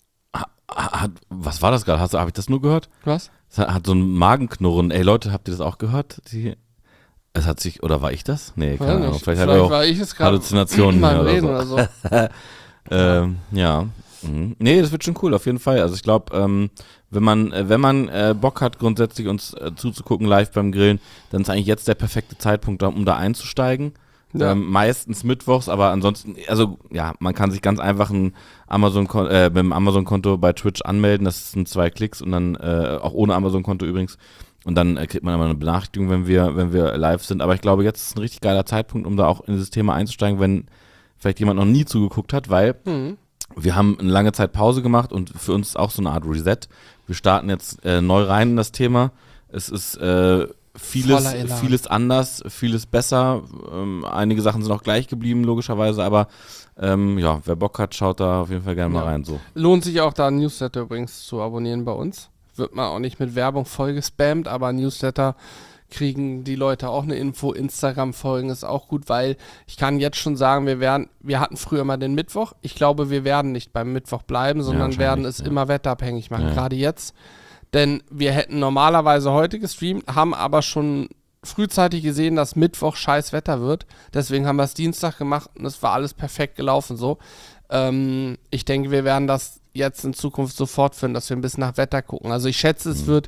Hat, was war das gerade? Hast du, habe ich das nur gehört? Was? Es hat, hat so ein Magenknurren. Ey Leute, habt ihr das auch gehört? Die, es hat sich, oder war ich das? Nee, keine Weiß Ahnung. nicht. Vielleicht, Vielleicht hat er auch war ich es gerade Halluzinationen beim hier oder Reden so. oder so. Ähm, ja. Mhm. Nee, das wird schon cool, auf jeden Fall. Also ich glaube, ähm, wenn man, äh, wenn man äh, Bock hat, grundsätzlich uns äh, zuzugucken live beim Grillen, dann ist eigentlich jetzt der perfekte Zeitpunkt, um, um da einzusteigen. Ja. Ähm, meistens mittwochs, aber ansonsten, also ja, man kann sich ganz einfach ein Amazon äh, mit dem Amazon-Konto bei Twitch anmelden. Das sind zwei Klicks und dann, äh, auch ohne Amazon-Konto übrigens. Und dann äh, kriegt man immer eine Benachrichtigung, wenn wir, wenn wir live sind. Aber ich glaube, jetzt ist ein richtig geiler Zeitpunkt, um da auch in dieses Thema einzusteigen, wenn vielleicht jemand noch nie zugeguckt hat, weil Mhm. wir haben eine lange Zeit Pause gemacht und für uns ist auch so eine Art Reset. Wir starten jetzt äh, neu rein in das Thema. Es ist äh, vieles, Voller Elan. vieles anders, vieles besser. Ähm, einige Sachen sind auch gleich geblieben, logischerweise, aber ähm, ja, wer Bock hat, schaut da auf jeden Fall gerne mal Ja. rein. So. Lohnt sich auch da ein Newsletter übrigens zu abonnieren bei uns. Wird man auch nicht mit Werbung voll gespammt, aber Newsletter kriegen die Leute auch eine Info. Instagram folgen ist auch gut, weil ich kann jetzt schon sagen, wir werden, wir hatten früher mal den Mittwoch. Ich glaube, wir werden nicht beim Mittwoch bleiben, sondern wahrscheinlich, werden es ja. immer wetterabhängig machen, Ja. gerade jetzt. Denn wir hätten normalerweise heute gestreamt, haben aber schon frühzeitig gesehen, dass Mittwoch scheiß Wetter wird. Deswegen haben wir es Dienstag gemacht und es war alles perfekt gelaufen so. Ähm, ich denke, wir werden das jetzt in Zukunft so fortführen, dass wir ein bisschen nach Wetter gucken. Also ich schätze, es Mhm. wird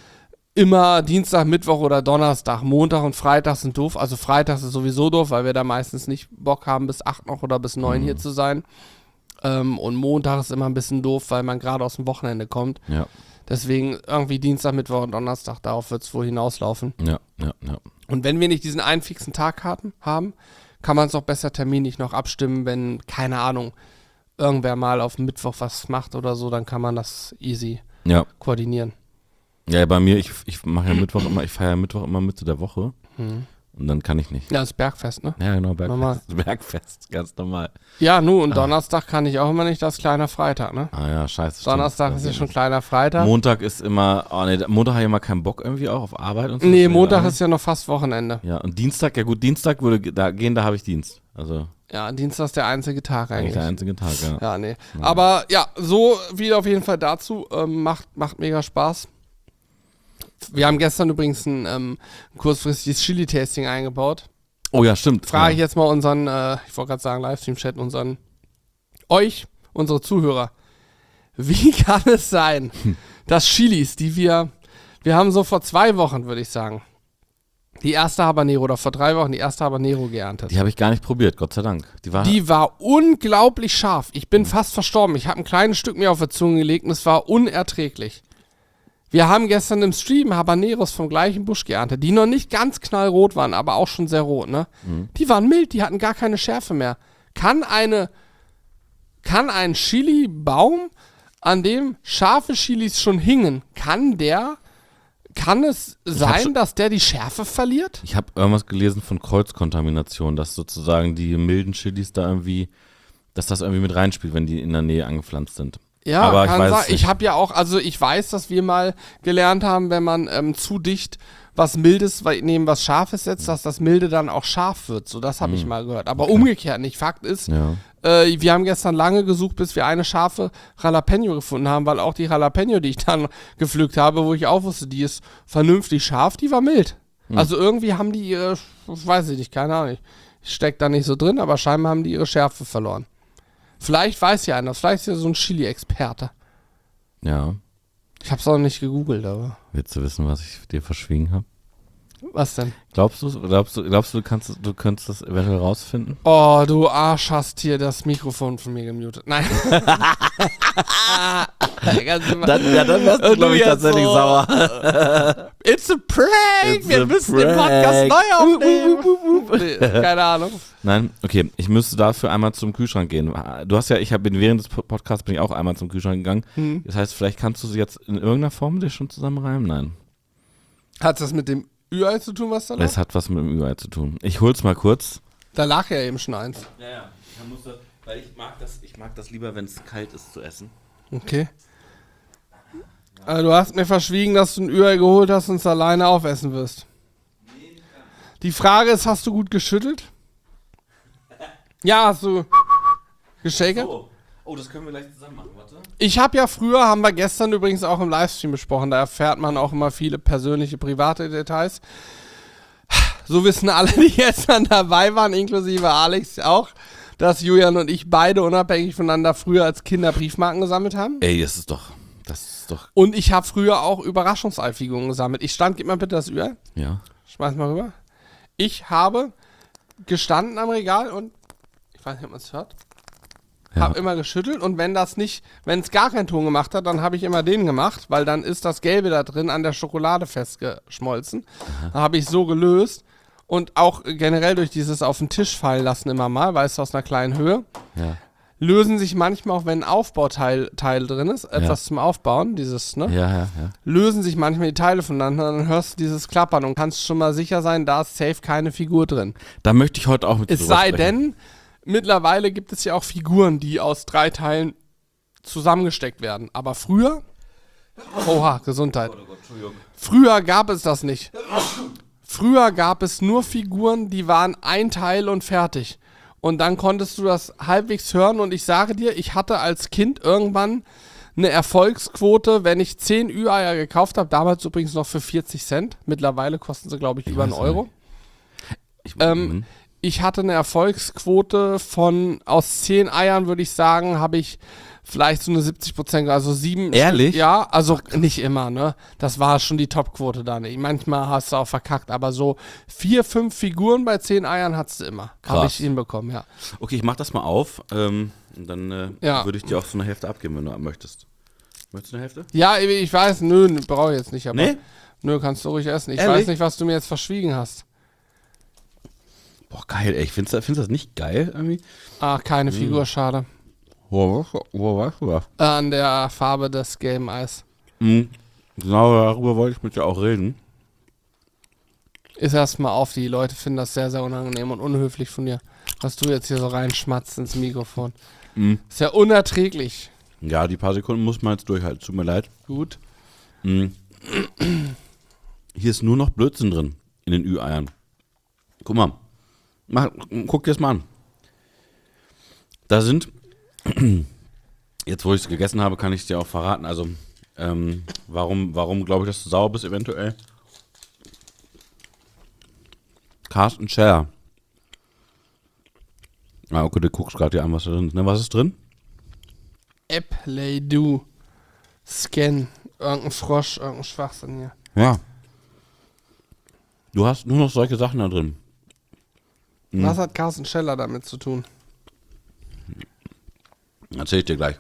immer Dienstag, Mittwoch oder Donnerstag. Montag und Freitag sind doof. Also Freitag ist sowieso doof, weil wir da meistens nicht Bock haben, bis acht noch oder bis neun Mhm. hier zu sein. Ähm, und Montag ist immer ein bisschen doof, weil man gerade aus dem Wochenende kommt. Ja, Deswegen irgendwie Dienstag, Mittwoch und Donnerstag, darauf wird es wohl hinauslaufen. ja, ja, ja. Und wenn wir nicht diesen einen fixen Tag haben, haben kann man es auch besser terminlich noch abstimmen, wenn, keine Ahnung, irgendwer mal auf Mittwoch was macht oder so, dann kann man das easy Ja, koordinieren. ja bei mir, ich, ich mache ja Mittwoch immer, ich feiere Mittwoch immer Mitte der Woche Mhm. und dann kann ich nicht. Ja, das Bergfest, ne? Ja, genau, Normal. Bergfest. Bergfest, ganz normal. Ja, nu, und Ah. Donnerstag kann ich auch immer nicht, das ist kleiner Freitag, ne? Ah ja, scheiße. stimmt. Donnerstag Das ist ja geht schon nicht. kleiner Freitag. Montag ist immer, oh nee, Montag habe ich immer keinen Bock irgendwie auch auf Arbeit und so. nee, deswegen Montag auch ist ja noch fast Wochenende. nicht. Ja, und Dienstag, ja gut, Dienstag würde da gehen, da habe ich Dienst. Also Ja, Dienstag ist der einzige Tag eigentlich eigentlich. der einzige Tag, ja. Ja, nee. Ja. Aber ja, so viel auf jeden Fall dazu. Ähm, macht, macht mega Spaß. Wir haben gestern übrigens ein ähm, kurzfristiges Chili-Tasting eingebaut. Oh ja, stimmt. Frage ja. ich jetzt mal unseren, äh, ich wollte gerade sagen Livestream-Chat, unseren, euch, unsere Zuhörer. Wie kann es sein, dass Chilis, die wir, wir haben so vor zwei Wochen, würde ich sagen, Die erste Habanero, oder vor drei Wochen die erste Habanero geerntet. Die habe ich gar nicht probiert, Gott sei Dank. Die war, Die war unglaublich scharf. Ich bin fast verstorben. Ich habe ein kleines Stück mir auf die Zunge gelegt und es war unerträglich. Wir haben gestern im Stream Habaneros vom gleichen Busch geerntet, die noch nicht ganz knallrot waren, aber auch schon sehr rot, ne? Mhm. Die waren mild, die hatten gar keine Schärfe mehr. Kann eine, kann ein Chili-Baum, an dem scharfe Chilis schon hingen, kann der, kann es sein, schon- dass der die Schärfe verliert? ich habe irgendwas gelesen von Kreuzkontamination, dass sozusagen die milden Chilis da irgendwie, dass das irgendwie mit reinspielt, wenn die in der Nähe angepflanzt sind. Ja, Aber ich kann weiß sein. es nicht. Ich habe ja auch, also ich weiß, dass wir mal gelernt haben, wenn man ähm, zu dicht was Mildes weil- neben was Scharfes setzt, dass das Milde dann auch scharf wird. So, das habe ich mal gehört. Aber umgekehrt nicht. Fakt ist, Ja. äh, wir haben gestern lange gesucht, bis wir eine scharfe Jalapeno gefunden haben, weil auch die Jalapeno, die ich dann gepflückt habe, wo ich auch wusste, die ist vernünftig scharf, die war mild. Also irgendwie haben die ihre, weiß ich nicht, keine Ahnung. Ich steck da nicht so drin, aber scheinbar haben die ihre Schärfe verloren. Vielleicht weiß ja einer, vielleicht ist ja so ein Chili-Experte. Ja. Ich hab's auch nicht gegoogelt, aber. Willst du wissen, was ich dir verschwiegen habe? Was denn? Glaubst du, glaubst du, glaubst du, du kannst, du könntest das eventuell rausfinden? Oh, du Arsch, hast hier das Mikrofon von mir gemutet. Nein. Dann, ja, dann wärst Und du jetzt so, sauer. It's a prank! It's Wir a müssen den prank. Podcast neu aufnehmen. Nee, keine Ahnung. Nein, okay, ich müsste dafür einmal zum Kühlschrank gehen. Du hast ja, ich habe während des Podcasts bin ich auch einmal zum Kühlschrank gegangen. Hm. Das heißt, vielleicht kannst du sie jetzt in irgendeiner Form dir schon zusammenreimen? Nein. Hat das mit dem Ü-Ei zu tun, was da lag? Es hat was mit dem Ü-Ei zu tun. Ich hol's mal kurz. Da lag ja eben schon eins. Ja, ja. Weil ich mag das, ich mag das lieber, wenn es kalt ist zu essen. Okay. Also du hast mir verschwiegen, dass du ein Ü-Ei geholt hast und es alleine aufessen wirst. Die Frage ist, hast du gut geschüttelt? Ja, hast du geschakert? Oh. oh, das können wir gleich zusammen machen, warte. Ich habe ja früher, haben wir gestern übrigens auch im Livestream besprochen, da erfährt man auch immer viele persönliche, private Details. So wissen alle, die gestern dabei waren, inklusive Alex auch, dass Julian und ich beide unabhängig voneinander früher als Kinder Briefmarken gesammelt haben. Ey, das ist doch, das ist doch, Und ich habe früher auch Überraschungsei-Figuren gesammelt. Ich stand, gib mal bitte das Ü-Ei. ja. Schmeiß mal rüber. Ich habe gestanden am Regal und ich weiß nicht, ob man es hört. Ja. Hab immer geschüttelt und wenn das nicht, wenn es gar keinen Ton gemacht hat, dann habe ich immer den gemacht, weil dann ist das Gelbe da drin an der Schokolade festgeschmolzen. Da habe ich so gelöst und auch generell durch dieses auf den Tisch fallen lassen immer mal, weil es aus einer kleinen Höhe, Ja. lösen sich manchmal auch, wenn ein Aufbauteil Teil drin ist, etwas zum Aufbauen, dieses, ne? Ja, ja, ja. Lösen sich manchmal die Teile voneinander und dann hörst du dieses Klappern und kannst schon mal sicher sein, da ist safe keine Figur drin. Da möchte ich heute auch mit dir Es drüber sei sprechen. denn, mittlerweile gibt es ja auch Figuren, die aus drei Teilen zusammengesteckt werden. Aber früher, oha, Gesundheit. Früher gab es das nicht. Früher gab es nur Figuren, die waren ein Teil und fertig. Und dann konntest du das halbwegs hören und ich sage dir, ich hatte als Kind irgendwann eine Erfolgsquote, wenn ich zehn Ü-Eier gekauft habe, damals übrigens noch für vierzig Cent, mittlerweile kosten sie, glaube ich, über einen weiß Euro. Ich, Ähm, ich hatte eine Erfolgsquote von, aus zehn Eiern würde ich sagen, habe ich vielleicht so eine siebzig Prozent, also sieben. Ehrlich? Ja, also nicht immer, ne? Das war schon die Topquote dann. Manchmal hast du auch verkackt, aber so vier, fünf Figuren bei zehn Eiern hattest du immer. Habe Krass. ich hinbekommen, ja. okay, ich mach das mal auf. Ähm, und dann äh, Ja. würde ich dir auch so eine Hälfte abgeben, wenn du möchtest. Möchtest du eine Hälfte? Ja, ich weiß, nö, brauche ich jetzt nicht, aber. Nee? Nö, kannst du ruhig essen. Ich Ehrlich? weiß nicht, was du mir jetzt verschwiegen hast. Boah, geil, ey. Findest du findest das nicht geil irgendwie? Ach, Hm. keine Figur, schade. Wo, wo weißt du das? Äh, an der Farbe des gelben Eis. Mhm. Genau darüber wollte ich mit dir auch reden. Ist erstmal auf, die Leute finden das sehr, sehr unangenehm und unhöflich von dir, was du jetzt hier so reinschmatzt ins Mikrofon. Mhm. Ist ja unerträglich. Ja, die paar Sekunden muss man jetzt durchhalten. Tut mir leid. Gut. Mhm. Hier ist nur noch Blödsinn drin in den Ü-Eiern. Guck mal. Mach, guck dir das mal an. Da sind, jetzt wo ich es gegessen habe, kann ich es dir auch verraten. Also, ähm, warum, warum glaube ich, dass du sauer bist eventuell? Carsten Scheller. Ah, okay, du guckst gerade dir an, was da drin ist. Ne, was ist drin? App, Lay Do, Scan, irgendein Frosch, irgendein Schwachsinn hier. Ja. Du hast nur noch solche Sachen da drin. Mhm. Was hat Carsten Scheller damit zu tun? Erzähl ich dir gleich.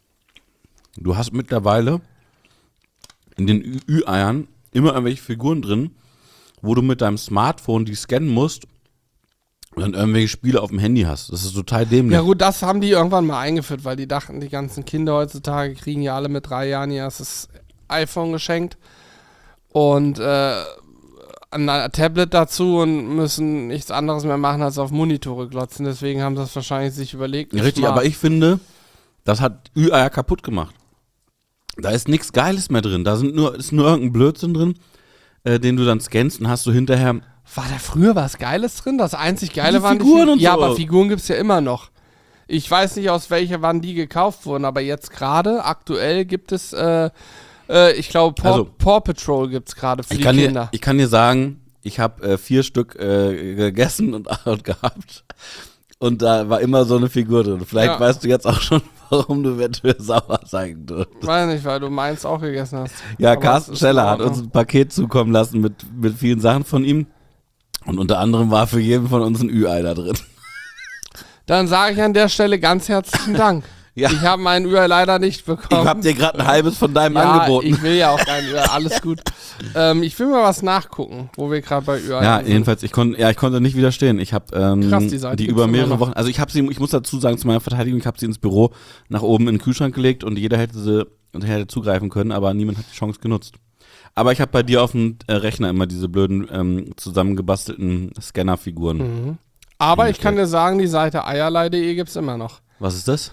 Du hast mittlerweile in den Ü- Ü-Eiern immer irgendwelche Figuren drin, wo du mit deinem Smartphone die scannen musst und dann irgendwelche Spiele auf dem Handy hast. Das ist total dämlich. Ja gut, das haben die irgendwann mal eingeführt, weil die dachten, die ganzen Kinder heutzutage kriegen ja alle mit drei Jahren ihr erstes iPhone geschenkt und äh, ein Tablet dazu und müssen nichts anderes mehr machen, als auf Monitore glotzen. Deswegen haben sie das wahrscheinlich sich überlegt. Ja, richtig, aber ich finde, das hat Ü-Eier kaputt gemacht. Da ist nichts Geiles mehr drin. Da sind nur, ist nur irgendein Blödsinn drin, äh, den du dann scannst und hast du hinterher. War da früher was Geiles drin? Das einzig Geile Die waren Figuren die und Ja, so. aber Figuren gibt's ja immer noch. Ich weiß nicht, aus welcher wann die gekauft wurden, aber jetzt gerade, aktuell gibt es, äh, äh, ich glaube, Paw, Also, Paw Patrol gibt's gerade für Ich die kann, Kinder. dir, ich kann dir sagen, ich habe äh, vier Stück äh, gegessen und, und gehabt. Und da war immer so eine Figur drin. Vielleicht Ja. weißt du jetzt auch schon, warum du eventuell sauer sein dürftest. Weiß nicht, weil du meins auch gegessen hast. Ja, Aber Carsten es ist in Scheller hat Ordnung. uns ein Paket zukommen lassen mit, mit vielen Sachen von ihm. Und unter anderem war für jeden von uns ein Ü-Ei da drin. Dann sage ich an der Stelle ganz herzlichen Dank. Ja. Ich habe mein Ü-Ei leider nicht Ich bekommen. hab dir gerade ein halbes von deinem ja, angeboten. ich will ja auch kein Ü-Ei, alles gut. ähm, ich will mal was nachgucken, wo wir gerade bei Ü-Ei Ja, sind. jedenfalls, ich konnte, ja, ich konnte nicht widerstehen. Ich habe ähm, Krass, die Seite die gibt's über immer mehrere noch. Wochen, also ich habe sie, ich muss dazu sagen, zu meiner Verteidigung, ich habe sie ins Büro nach oben in den Kühlschrank gelegt und jeder hätte sie und hätte zugreifen können, aber niemand hat die Chance genutzt. Aber ich habe bei dir auf dem äh, Rechner immer diese blöden ähm, zusammengebastelten Scannerfiguren. Mhm. Aber ich kann dir sagen, die Seite eierlei punkt de gibt's immer noch. Was ist das?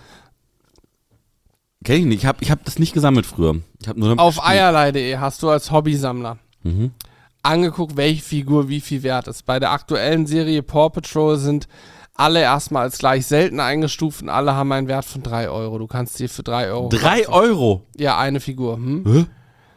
Kenn ich nicht. Ich habe ich hab das nicht gesammelt früher. Ich hab nur damit Auf gespielt. eierlei punkt de hast du als Hobbysammler Mhm. angeguckt, welche Figur wie viel wert ist. Bei der aktuellen Serie Paw Patrol sind alle erstmal als gleich selten eingestuft und alle haben einen Wert von drei Euro. Du kannst dir für drei Euro Drei kaufen. Euro? Ja, eine Figur. Hm? Hä?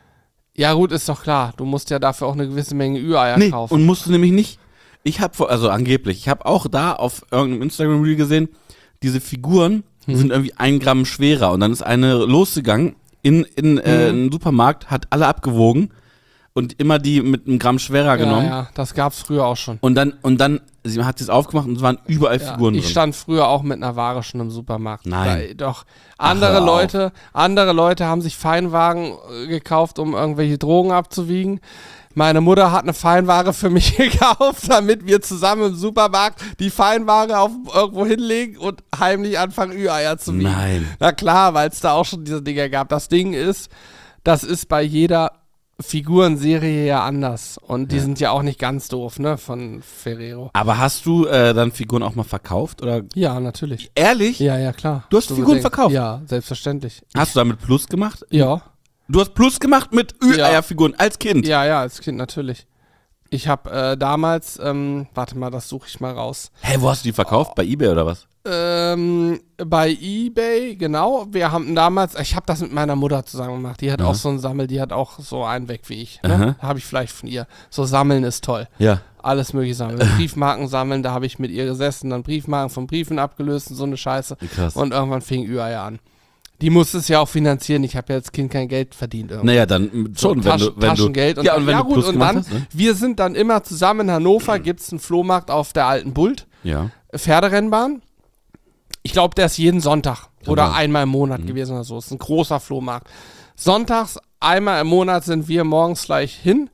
Ja gut, ist doch klar. Du musst ja dafür auch eine gewisse Menge Ü-Eier Nee, kaufen. und musst du nämlich nicht. Ich habe, also angeblich, ich habe auch da auf irgendeinem Instagram-Reel gesehen, diese Figuren Hm. sind irgendwie ein Gramm schwerer. Und dann ist eine losgegangen in, in äh, Mhm. einen Supermarkt, hat alle abgewogen und immer die mit einem Gramm schwerer genommen. Ja, ja, das gab's früher auch schon. Und dann, und dann, sie hat es aufgemacht und es waren überall Ja, Figuren ich drin. stand früher auch mit einer Ware schon im Supermarkt. Nein. Da, doch. Ach, Andere hör auf. Leute, andere Leute haben sich Feinwagen äh, gekauft, um irgendwelche Drogen abzuwiegen. Meine Mutter hat eine Feinware für mich gekauft, damit wir zusammen im Supermarkt die Feinware auf irgendwo hinlegen und heimlich anfangen, Ü-Eier zu wiegen. Nein. Na klar, weil es da auch schon diese Dinger gab. Das Ding ist, das ist bei jeder Figurenserie ja anders. Und die Ja. sind ja auch nicht ganz doof, ne, von Ferrero. Aber hast du äh, dann Figuren auch mal verkauft? Oder? Ja, natürlich. Ehrlich? Ja, ja, klar. Du hast Figuren verkauft? Ja, selbstverständlich. Hast du damit Plus gemacht? Ja. Du hast Plus gemacht mit Ü-Eier-Figuren als Kind? Ja, ja, als Kind natürlich. Ich habe äh, damals, ähm, warte mal, das suche ich mal raus. Hä, wo hast du die verkauft? Bei eBay oder was? Ähm, bei eBay, genau. Wir haben damals, ich habe das mit meiner Mutter zusammen gemacht. Die hat Aha. auch so ein Sammel, die hat auch so einen weg wie ich. Aha. Ne? Habe ich vielleicht von ihr. So Sammeln ist toll. Ja. Alles mögliche sammeln. Briefmarken sammeln, da habe ich mit ihr gesessen, dann Briefmarken von Briefen abgelöst und so eine Scheiße. Krass. Und irgendwann fing Ü-Eier an. Die musste es ja auch finanzieren. Ich habe ja als Kind kein Geld verdient. Irgendwie. Naja, dann So schon, wenn Taschen, du, wenn Taschengeld. du, Und ja, dann, und wenn ja du gut, Plus und gemacht dann, hast, ne? wir sind dann immer zusammen in Hannover, gibt es einen Flohmarkt auf der alten Bult, Ja. Pferderennbahn. Ich glaube, der ist jeden Sonntag oder Genau. einmal im Monat Mhm. gewesen oder so. Ist ein großer Flohmarkt. Sonntags, einmal im Monat sind wir morgens gleich hin.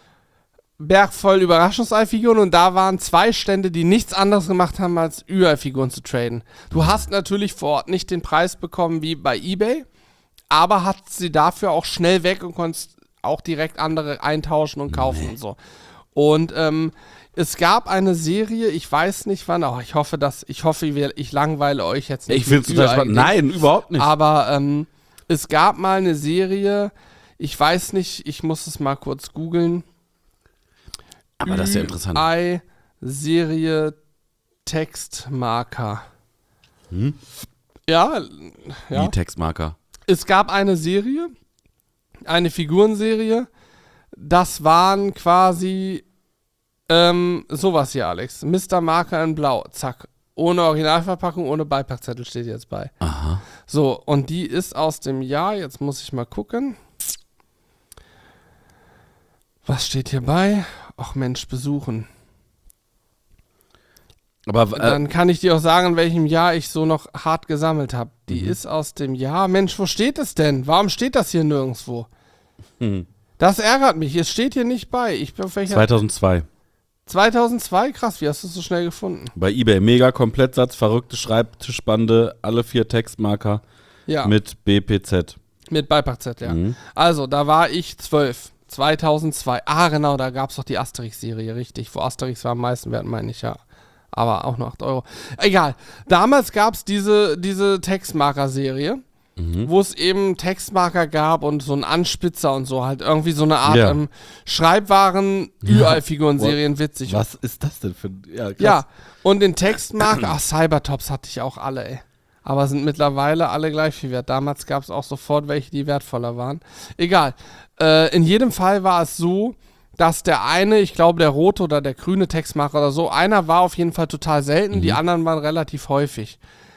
Berg voll Überraschungseifiguren und da waren zwei Stände, die nichts anderes gemacht haben, als Ü-Ei-Figuren zu traden. Du hast natürlich vor Ort nicht den Preis bekommen wie bei eBay, aber hat sie dafür auch schnell weg und konntest auch direkt andere eintauschen und kaufen und so. Und ähm, es gab eine Serie, ich weiß nicht wann, oh, ich hoffe, dass, ich hoffe, ich, ich langweile euch jetzt nicht. Ich finde es mit total spannend. Ü-Ei-Ding. Nein, überhaupt nicht. Aber ähm, es gab mal eine Serie, ich weiß nicht, ich muss es mal kurz googeln. Aber das ist ja interessant. Ü-Ei-Serie Textmarker. Hm? Ja, ja. Wie Textmarker. Es gab eine Serie, eine Figurenserie, das waren quasi ähm, sowas hier, Alex. Mister Marker in Blau, zack. Ohne Originalverpackung, ohne Beipackzettel steht jetzt bei. Aha. So, und die ist aus dem Jahr, jetzt muss ich mal gucken. Was steht hier bei? ach Mensch, besuchen. Aber äh, Dann kann ich dir auch sagen, in welchem Jahr ich so noch hart gesammelt habe. Die Mhm. ist aus dem Jahr, Mensch, wo steht es denn? Warum steht das hier nirgendwo? hm. Das ärgert mich, es steht hier nicht bei. Ich bin auf welcher zweitausendzwei. zweitausendzwei? Krass, wie hast du es so schnell gefunden? Bei eBay. Mega Komplettsatz, verrückte Schreibtischbande, alle vier Textmarker Ja, mit, mit B P Z. mit Beipackzettel, ja. Mhm. Also, da war ich zwölf. zweitausendzwei. Ah, genau, da gab es doch die Asterix-Serie, richtig. Wo Asterix war am meisten wert, meine ich, ja. Aber auch nur acht Euro. Egal. Damals gab es diese, diese Textmarker-Serie, Mhm. wo es eben Textmarker gab und so einen Anspitzer und so. Halt irgendwie so eine Art Ja. ähm, Schreibwaren-Ü-Ei-Figuren-Serien, witzig. Was ist das denn für ein. Ja, krass. Ja, und den Textmarker, ach, Cybertops hatte ich auch alle, ey. Aber sind mittlerweile alle gleich viel wert. Damals gab es auch sofort welche, die wertvoller waren. Egal. Äh, in jedem Fall war es so, dass der eine, ich glaube der rote oder der grüne Textmarker oder so, einer war auf jeden Fall total selten, Mhm. die anderen waren relativ häufig.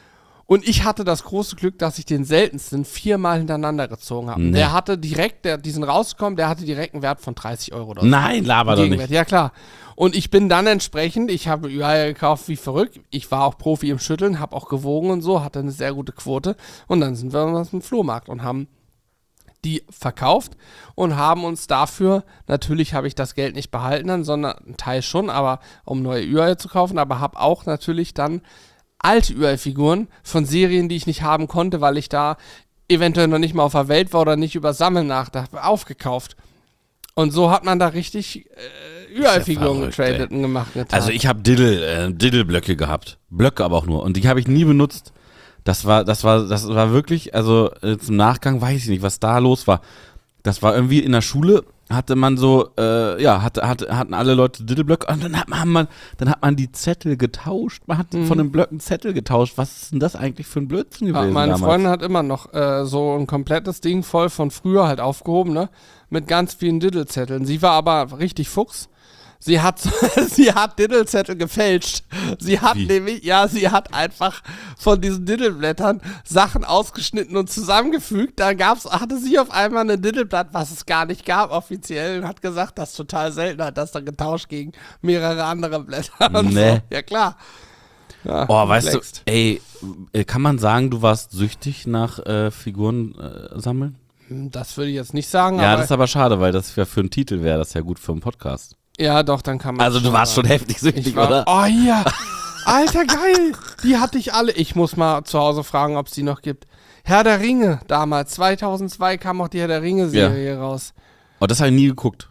Und ich hatte das große Glück, dass ich den seltensten viermal hintereinander gezogen habe. Nee. Der hatte direkt, der, die sind rausgekommen, der hatte direkt einen Wert von dreißig Euro oder so. Nein, laber doch Gegenwert, nicht. ja klar. Und ich bin dann entsprechend, ich habe Ü-Eier gekauft wie verrückt. Ich war auch Profi im Schütteln, habe auch gewogen und so, hatte eine sehr gute Quote. Und dann sind wir auf dem Flohmarkt und haben die verkauft und haben uns dafür, natürlich habe ich das Geld nicht behalten, dann, sondern einen Teil schon, aber um neue Ü-Eier zu kaufen, aber habe auch natürlich dann alte Ü-Ei-Figuren von Serien, die ich nicht haben konnte, weil ich da eventuell noch nicht mal auf der Welt war oder nicht über Sammeln nachdachte, aufgekauft. Und so hat man da richtig äh, Ü-Ei-Figuren verrückt, getradet und gemacht. getan. Also ich habe Diddle, äh, Diddle-Blöcke gehabt. Blöcke aber auch nur. Und die habe ich nie benutzt. Das war, das war, das war wirklich, also äh, zum Nachgang weiß ich nicht, was da los war. Das war irgendwie in der Schule, hatte man so, äh, ja, hatte, hatte, hatten alle Leute Diddle-Blöcke und dann hat man, dann hat man die Zettel getauscht. Man hat Mhm. von den Blöcken Zettel getauscht. Was ist denn das eigentlich für ein Blödsinn Ja, gewesen meine damals? Freundin hat immer noch äh, so ein komplettes Ding voll von früher halt aufgehoben, ne? Mit ganz vielen Diddle-Zetteln. Sie war aber richtig Fuchs. Sie hat, sie hat Diddle-Zettel gefälscht. Sie hat Wie? nämlich, ja, sie hat einfach von diesen Diddle-Blättern Sachen ausgeschnitten und zusammengefügt. Da gab's, hatte sie auf einmal ein Diddle-Blatt, was es gar nicht gab offiziell, und hat gesagt, das ist total selten, hat das dann getauscht gegen mehrere andere Blätter. Und Nee. so. Ja, klar. Ja, Oh, weißt flext. du, ey, äh, kann man sagen, du warst süchtig nach äh, Figuren äh, sammeln? Das würde ich jetzt nicht sagen, Ja, aber das ist aber schade, weil das ja für einen Titel wäre, das ja gut für einen Podcast. ja, doch, dann kann man. Also du warst schon heftig süchtig, ich war, oder? Oh ja, Alter, geil. Die hatte ich alle. Ich muss mal zu Hause fragen, ob es die noch gibt. Herr der Ringe, damals, zweitausendzwei kam auch die Herr der Ringe-Serie raus. Oh, das habe ich nie geguckt.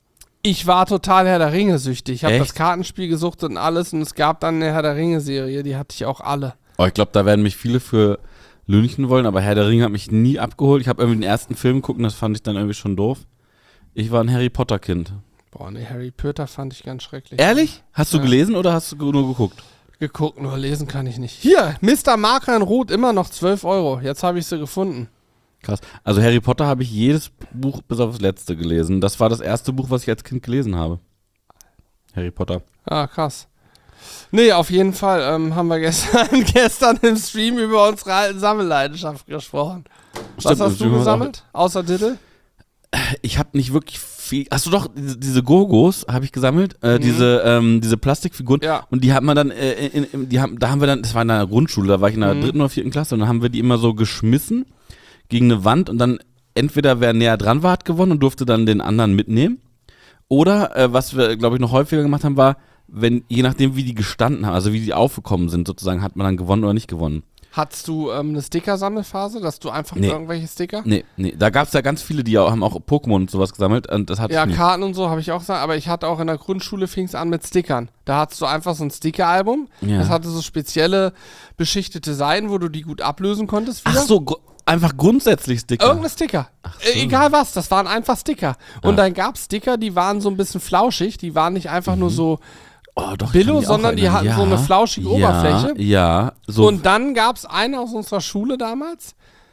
Ich war total Herr der Ringe-süchtig. Ich habe Echt? das Kartenspiel gesuchtet und alles und es gab dann eine Herr der Ringe-Serie, die hatte ich auch alle. Oh, ich glaube, da werden mich viele für lünchen wollen, aber Herr der Ringe hat mich nie abgeholt. Ich habe irgendwie den ersten Film gucken, das fand ich dann irgendwie schon doof. Ich war ein Harry Potter Kind. Boah, ne, Harry Potter fand ich ganz schrecklich. Ehrlich? Hast du Ja. gelesen oder hast du nur geguckt? Geguckt, nur lesen kann ich nicht. Hier, Mister Marker in Rot, immer noch zwölf Euro. Jetzt habe ich sie gefunden. Krass. Also Harry Potter habe ich jedes Buch bis auf das letzte gelesen. Das war das erste Buch, was ich als Kind gelesen habe. Harry Potter. Ah, krass. Nee, auf jeden Fall ähm, haben wir gestern, gestern im Stream über unsere alten Sammelleidenschaft gesprochen. Was Stimmt, hast du das- gesammelt? Außer Diddle? Ich habe nicht wirklich viel. Hast du doch diese, diese Gogos habe ich gesammelt, äh, Mhm. diese ähm, diese Plastikfiguren Ja. und die hat man dann äh, in, in, die haben da haben wir dann, das war in der Grundschule, da war ich in der Mhm. dritten oder vierten Klasse und dann haben wir die immer so geschmissen gegen eine Wand und dann entweder wer näher dran war hat gewonnen und durfte dann den anderen mitnehmen oder äh, was wir glaube ich noch häufiger gemacht haben war, wenn je nachdem wie die gestanden haben, also wie die aufgekommen sind sozusagen, hat man dann gewonnen oder nicht gewonnen. Hattest du ähm, eine Sticker-Sammelphase, dass du einfach Nee. irgendwelche Sticker? Nee, nee, da gab es ja ganz viele, die auch, haben auch Pokémon und sowas gesammelt und das hatte Ja, ich nie. Karten und so habe ich auch gesagt, aber ich hatte auch in der Grundschule, fing es an mit Stickern. Da hattest du einfach so ein Sticker-Album. Ja. Das hatte so spezielle beschichtete Seiten, wo du die gut ablösen konntest wieder. Ach so, gru- einfach grundsätzlich Sticker. Irgendeine Sticker. Äh, egal was, das waren einfach Sticker. Und Ah. dann gab es Sticker, die waren so ein bisschen flauschig, die waren nicht einfach nur so Oh, doch, ich Billo, kann mich auch sondern die erinnern. hatten so eine flauschige ja, Oberfläche. Ja, so. Und dann gab es einen aus unserer Schule damals,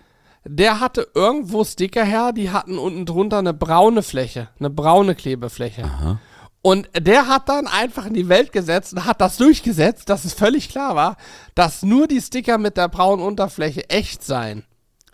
der hatte irgendwo Sticker her, die hatten unten drunter eine braune Fläche, eine braune Klebefläche. Aha. Und der hat dann einfach in die Welt gesetzt und hat das durchgesetzt, dass es völlig klar war, dass nur die Sticker mit der braunen Unterfläche echt seien.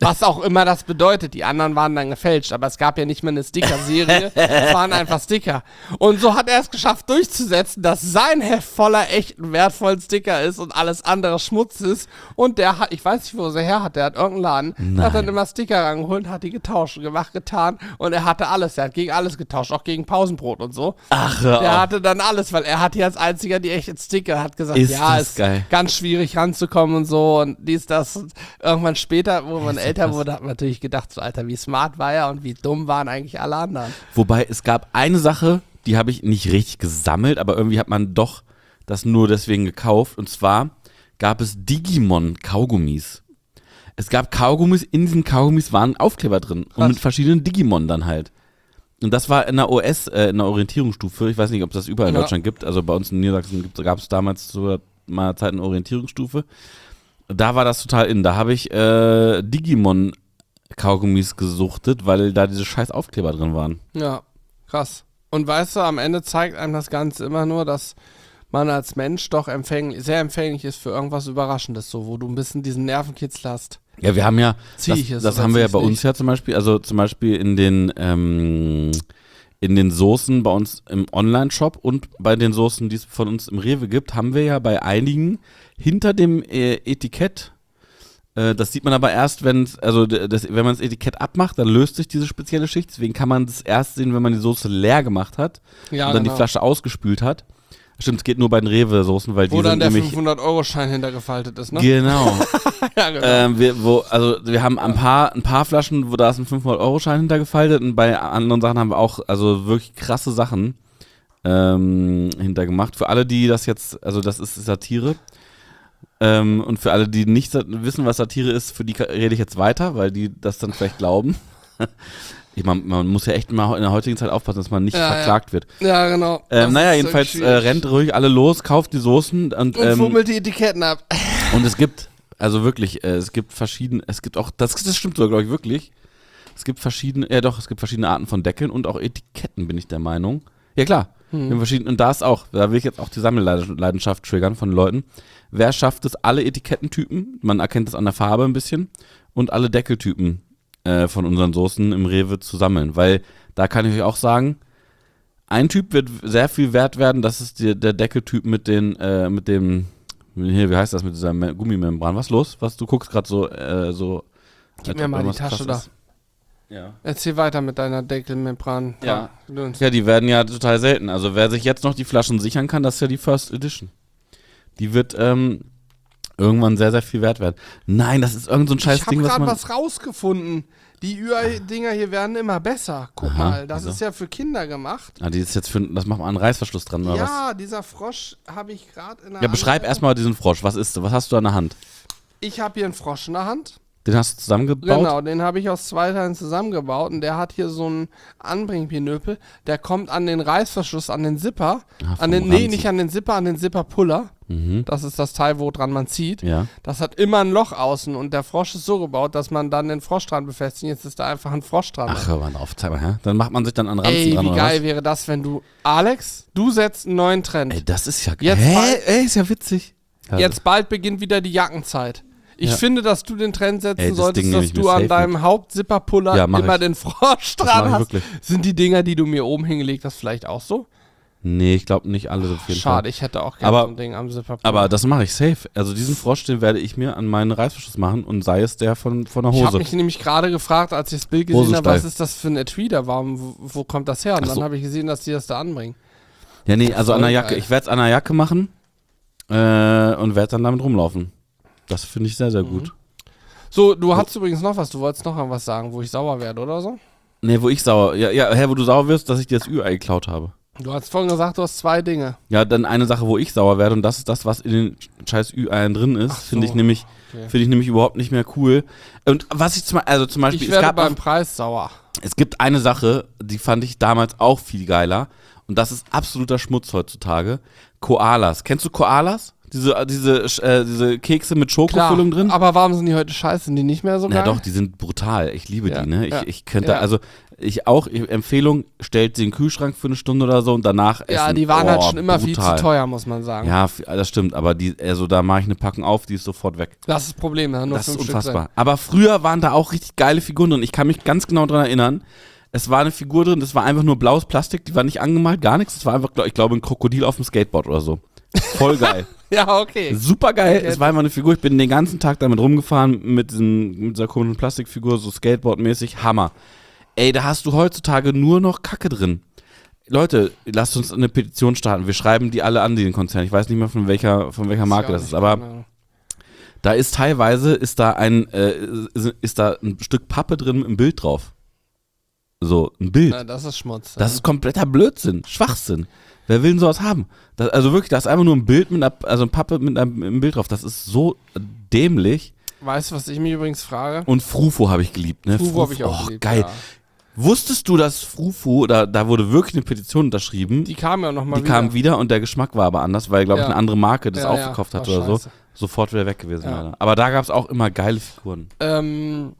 Was auch immer das bedeutet. Die anderen waren dann gefälscht, aber es gab ja nicht mehr eine Sticker-Serie. Es waren einfach Sticker. Und so hat er es geschafft durchzusetzen, dass sein Heft voller echten, wertvollen Sticker ist und alles andere Schmutz ist. Und der hat, ich weiß nicht, wo er her hat, der hat irgendeinen Laden, Nein. hat dann immer Sticker rangeholt, hat die getauscht, gemacht, getan. Und er hatte alles. Er hat gegen alles getauscht, auch gegen Pausenbrot und so. Ach, hör Der auf. hatte dann alles, weil er hat hier als einziger die echten Sticker, hat gesagt, Ist ja, das ist geil. ganz schwierig ranzukommen und so und dies, das. Und irgendwann später, wo man Ist so älter krass. wurde, hat man natürlich gedacht, so Alter, wie smart war er und wie dumm waren eigentlich alle anderen. Wobei, es gab eine Sache, die habe ich nicht richtig gesammelt, aber irgendwie hat man doch das nur deswegen gekauft. Und zwar gab es Digimon-Kaugummis. Es gab Kaugummis, in diesen Kaugummis waren Aufkleber drin. Krass. Und mit verschiedenen Digimon dann halt. Und das war in der O S, äh, in der Orientierungsstufe. Ich weiß nicht, ob es das überall in Ja. Deutschland gibt. Also bei uns in Niedersachsen gab es damals zu meiner Zeit eine Orientierungsstufe. Da war das total in. Da habe ich äh, Digimon-Kaugummis gesuchtet, weil da diese scheiß Aufkleber drin waren. Ja, krass. Und weißt du, am Ende zeigt einem das Ganze immer nur, dass man als Mensch doch empfänglich, sehr empfänglich ist für irgendwas Überraschendes, so, wo du ein bisschen diesen Nervenkitzel hast. Ja, wir haben ja, Zieh ich das, es das oder haben wir ja zieh bei ich's uns nicht? ja zum Beispiel, also zum Beispiel in den, ähm, in den Soßen bei uns im Online-Shop und bei den Soßen, die es von uns im Rewe gibt, haben wir ja bei einigen hinter dem äh, Etikett, äh, das sieht man aber erst, wenn also d- das, wenn man das Etikett abmacht, dann löst sich diese spezielle Schicht, deswegen kann man das erst sehen, wenn man die Soße leer gemacht hat Ja, und dann genau. die Flasche ausgespült hat. Stimmt, es geht nur bei den Rewe-Soßen, weil die Wo sind dann der nämlich... fünfhundert-Euro-Schein hintergefaltet ist, ne? Genau. Ja, genau. Ähm, wir, wo, also wir haben ein paar, ein paar Flaschen, wo da ist ein fünfhundert-Euro-Schein hintergefaltet und bei anderen Sachen haben wir auch also wirklich krasse Sachen ähm, hintergemacht. Für alle, die das jetzt, also das ist Satire ähm, und für alle, die nicht sa- wissen, was Satire ist, für die ka- rede ich jetzt weiter, weil die das dann vielleicht glauben. Ich mein, man muss ja echt mal in der heutigen Zeit aufpassen, dass man nicht Ja, verklagt wird. ja, genau. Das Ähm, naja, ist jedenfalls wirklich äh, schwierig. rennt ruhig alle los, kauft die Soßen und, Und ähm, fummelt die Etiketten ab. und es gibt, also wirklich, äh, es gibt verschiedene, es gibt auch, das, das stimmt sogar, glaube ich, wirklich. Es gibt verschiedene, ja doch, es gibt verschiedene Arten von Deckeln und auch Etiketten, bin ich der Meinung. Ja klar, Hm. in verschiedenen, und da ist auch, da will ich jetzt auch die Sammelleidenschaft triggern von Leuten. Wer schafft es, alle Etikettentypen, man erkennt es an der Farbe ein bisschen, und alle Deckeltypen äh, von unseren Soßen im Rewe zu sammeln, weil da kann ich euch auch sagen, ein Typ wird sehr viel wert werden, das ist die, der Deckeltyp mit den, äh, mit dem, hier, wie heißt das, mit dieser Me- Gummimembran. Was ist los? Was, du guckst gerade so, äh, so. Gib als mir ob mal die irgendwas Tasche krass da. ist. Ja. Erzähl weiter mit deiner Deckelmembran. Ja. Gedöns. Ja, die werden ja total selten. Also wer sich jetzt noch die Flaschen sichern kann, das ist ja die First Edition. Die wird ähm, irgendwann sehr, sehr viel wert werden. Nein, das ist irgend so ein scheiß Ich habe Ding, was gerade man... was rausgefunden. Die Ü I-Dinger hier werden immer besser. Guck Aha, mal, das also. ist ja für Kinder gemacht. Ah, die ist jetzt für, das macht man einen Reißverschluss dran, oder was? Ja, dieser Frosch habe ich gerade in der Ja, beschreib Anleitung. erstmal diesen Frosch. Was ist, was hast du an der Hand? Ich habe hier einen Frosch in der Hand. Den hast du zusammengebaut? Genau, den habe ich aus zwei Teilen zusammengebaut und der hat hier so einen Anbringpinöpel, der kommt an den Reißverschluss, an den Zipper, Ah, vom an den, nee, Ranzen. nicht an den Zipper, an den Zipperpuller. Mhm. Das ist das Teil, wo dran man zieht. Ja. Das hat immer ein Loch außen und der Frosch ist so gebaut, dass man dann den Frosch dran befestigt. Jetzt ist da einfach ein Frosch dran. Ach, hör mal auf, zeig mal her. Dann macht man sich dann an Ranzen Ey, dran, wie oder geil was? wäre das, wenn du, Alex, du setzt einen neuen Trend. Ey, das ist ja Jetzt Hä? bald- Ey, ist ja witzig. Also, Jetzt bald beginnt wieder die Jackenzeit. Ich Ja. finde, dass du den Trend setzen Ey, das solltest, Ding nehm dass ich mir du an safe deinem Hauptzipperpuller Ja, mach immer ich. den Frosch Das dran mach ich hast. wirklich. Sind die Dinger, die du mir oben hingelegt hast, vielleicht auch so? Nee, ich glaube nicht alle auf jeden Schade, Fall. ich hätte auch gerne Aber- so ein Ding am Zipperpuller. Aber das mache ich safe. Also diesen Frosch, den werde ich mir an meinen Reißverschluss machen und sei es der von, von der ich habe Hose. mich nämlich gerade gefragt, als ich das Bild gesehen habe, Hosenstall. was ist das für ein Etui da war? und Wo, wo kommt das her? Und Ach dann so. habe ich gesehen, dass die das da anbringen. Ja, nee, also an der Voll Jacke. geil. Ich werde es an der Jacke machen äh, und werde dann damit rumlaufen. Das finde ich sehr, sehr gut. So, du hast übrigens noch was, du wolltest noch was sagen, wo ich sauer werde oder so? Nee, wo ich sauer, ja, ja, hä, wo du sauer wirst, dass ich dir das Ü-Ei geklaut habe. Du hast vorhin gesagt, du hast zwei Dinge. Ja, dann eine Sache, wo ich sauer werde und das ist das, was in den scheiß Ü-Eiern drin ist, Ach so. finde ich nämlich, Okay. finde ich nämlich überhaupt nicht mehr cool. Und was ich zum, also zum Beispiel, Ich es werde gab beim auch, Preis sauer. es gibt eine Sache, die fand ich damals auch viel geiler und das ist absoluter Schmutz heutzutage. Koalas. Kennst du Koalas? Diese, diese, äh, diese Kekse mit Schokofüllung drin? aber warum sind die heute scheiße? Sind die nicht mehr so geil? Ja doch, die sind brutal. Ich liebe Ja, die, ne? Ich, ja, ich könnte, ja. also ich auch, ich, Empfehlung, stellt sie in den Kühlschrank für eine Stunde oder so und danach essen. Ja, die waren oh, halt schon immer brutal. viel zu teuer, muss man sagen. Ja, f- das stimmt, aber die, also da mache ich eine Packung auf, die ist sofort weg. Das ist das Problem, da nur Das ist fünf Stück unfassbar. drin. Aber früher waren da auch richtig geile Figuren drin. Ich kann mich ganz genau daran erinnern. Es war eine Figur drin, das war einfach nur blaues Plastik, die war nicht angemalt, gar nichts. Es war einfach, glaub- ich glaube, ein Krokodil auf dem Skateboard oder so. Voll geil. Ja, okay. Super geil. Okay. Es war einfach eine Figur. Ich bin den ganzen Tag damit rumgefahren mit, diesen, mit dieser komischen Plastikfigur, so Skateboard-mäßig. Hammer. Ey, da hast du heutzutage nur noch Kacke drin. Leute, lasst uns eine Petition starten. Wir schreiben die alle an, den Konzern. Ich weiß nicht mehr von welcher, von welcher Marke das ist, aber da ist teilweise ist da ein äh, ist da ein Stück Pappe drin im Bild drauf. So, ein Bild. Na, das ist Schmutz. Das ist kompletter Blödsinn, Schwachsinn. Wer will denn sowas haben? Das, also wirklich, da ist einfach nur ein Bild mit einer, also ein Pappe mit einem, einem Bild drauf. Das ist so dämlich. Weißt du, was ich mich übrigens frage? Und Frufo habe ich geliebt, ne? Frufo habe ich auch oh, geliebt, geil. ja. Wusstest du, dass Frufo, da, da wurde wirklich eine Petition unterschrieben, Die kamen ja nochmal die wieder. kam wieder und der Geschmack war aber anders, weil, glaube ich, Ja. eine andere Marke das Ja, ja, aufgekauft war hat oder so. scheiße. Sofort wieder weg gewesen, Ja. leider. Aber da gab es auch immer geile Figuren. Ähm,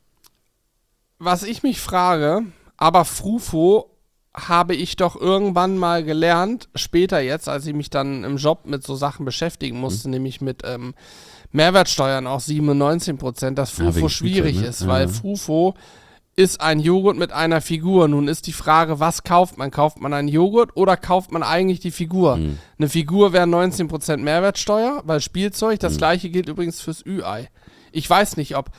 was ich mich frage, aber Frufo habe ich doch irgendwann mal gelernt, später jetzt, als ich mich dann im Job mit so Sachen beschäftigen musste, Mhm. nämlich mit ähm, Mehrwertsteuern auch sieben und neunzehn Prozent, dass Ja, Frufo wegen schwierig Spielzeug, ne? ist, Ja, weil ja. Frufo ist ein Joghurt mit einer Figur. Nun ist die Frage, was kauft man? Kauft man einen Joghurt oder kauft man eigentlich die Figur? Mhm. Eine Figur wäre neunzehn Prozent Mehrwertsteuer, weil Spielzeug, das Mhm. gleiche gilt übrigens fürs Ü-Ei. Ich weiß nicht, ob...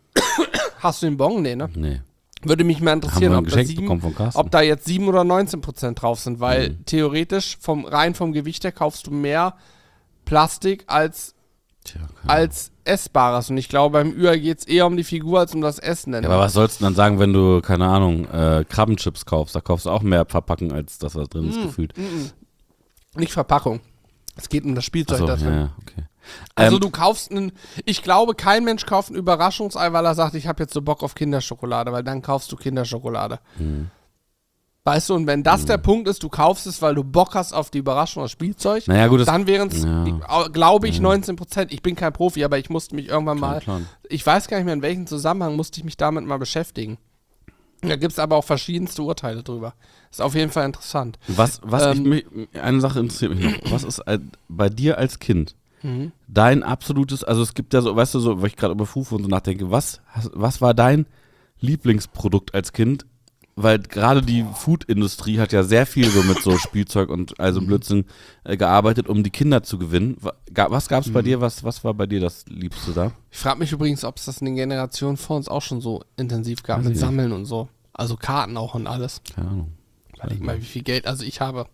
Hast du den Bon? Nee, ne? Nee. Würde mich mal Haben interessieren, wir ein ob, da Geschenk sieben, bekommen von Carsten. ob da jetzt sieben oder neunzehn Prozent drauf sind, weil Mhm. theoretisch vom rein vom Gewicht her kaufst du mehr Plastik als, Tja, keine als Essbares. Und ich glaube, beim Ü geht es eher um die Figur als um das Essen. Denn Ja, aber was sollst du dann sagen, wenn du, keine Ahnung, äh, Krabbenchips kaufst? Da kaufst du auch mehr Verpackung als das, was drin ist, Mm, gefühlt. mm, mm. Nicht Verpackung. Es geht um das Spielzeug Achso, da ja, drin. ja, okay. Also Ähm, du kaufst einen, ich glaube, kein Mensch kauft ein Überraschungsei, weil er sagt, ich habe jetzt so Bock auf Kinderschokolade, weil dann kaufst du Kinderschokolade. Mhm. Weißt du, und wenn das der Punkt ist, du kaufst es, weil du Bock hast auf die Überraschung, das Spielzeug, Naja, gut, das dann wären es, ja. glaube ich, neunzehn Prozent. Ich bin kein Profi, aber ich musste mich irgendwann Kein mal, Plan. ich weiß gar nicht mehr, in welchem Zusammenhang musste ich mich damit mal beschäftigen. Da gibt es aber auch verschiedenste Urteile drüber. Ist auf jeden Fall interessant. Was, was ich Ähm, mich, eine Sache interessiert mich noch. Was ist äh, bei dir als Kind Mhm. dein absolutes, also es gibt ja so, weißt du, so, weil ich gerade über Fufu und so nachdenke, was, has- was war dein Lieblingsprodukt als Kind? Weil gerade die Food-Industrie hat ja sehr viel so mit so Spielzeug und also Blödsinn äh, gearbeitet, um die Kinder zu gewinnen. Wa- ga- Was gab es bei dir? Was, was war bei dir das Liebste da? Ich frage mich übrigens, ob es das in den Generationen vor uns auch schon so intensiv gab, Weiß mit ich nicht. Sammeln und so. Also Karten auch und alles. Keine Ahnung. Überleg mal, wie viel Geld, also ich habe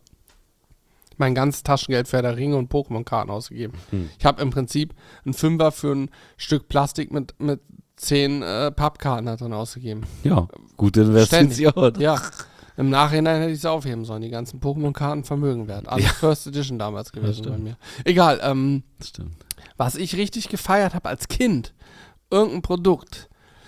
mein ganzes Taschengeld für Herr der Ringe und Pokémon-Karten ausgegeben. Hm. Ich habe im Prinzip einen Fünfer für ein Stück Plastik mit, mit zehn äh, Pappkarten da drin ausgegeben. Ja, gute Investition. Ja, im Nachhinein hätte ich es aufheben sollen. Die ganzen Pokémon-Karten Vermögen wert. Alles Ja. First Edition damals gewesen stimmt. bei mir. Egal, ähm, Das stimmt. was ich richtig gefeiert habe als Kind, irgendein Produkt.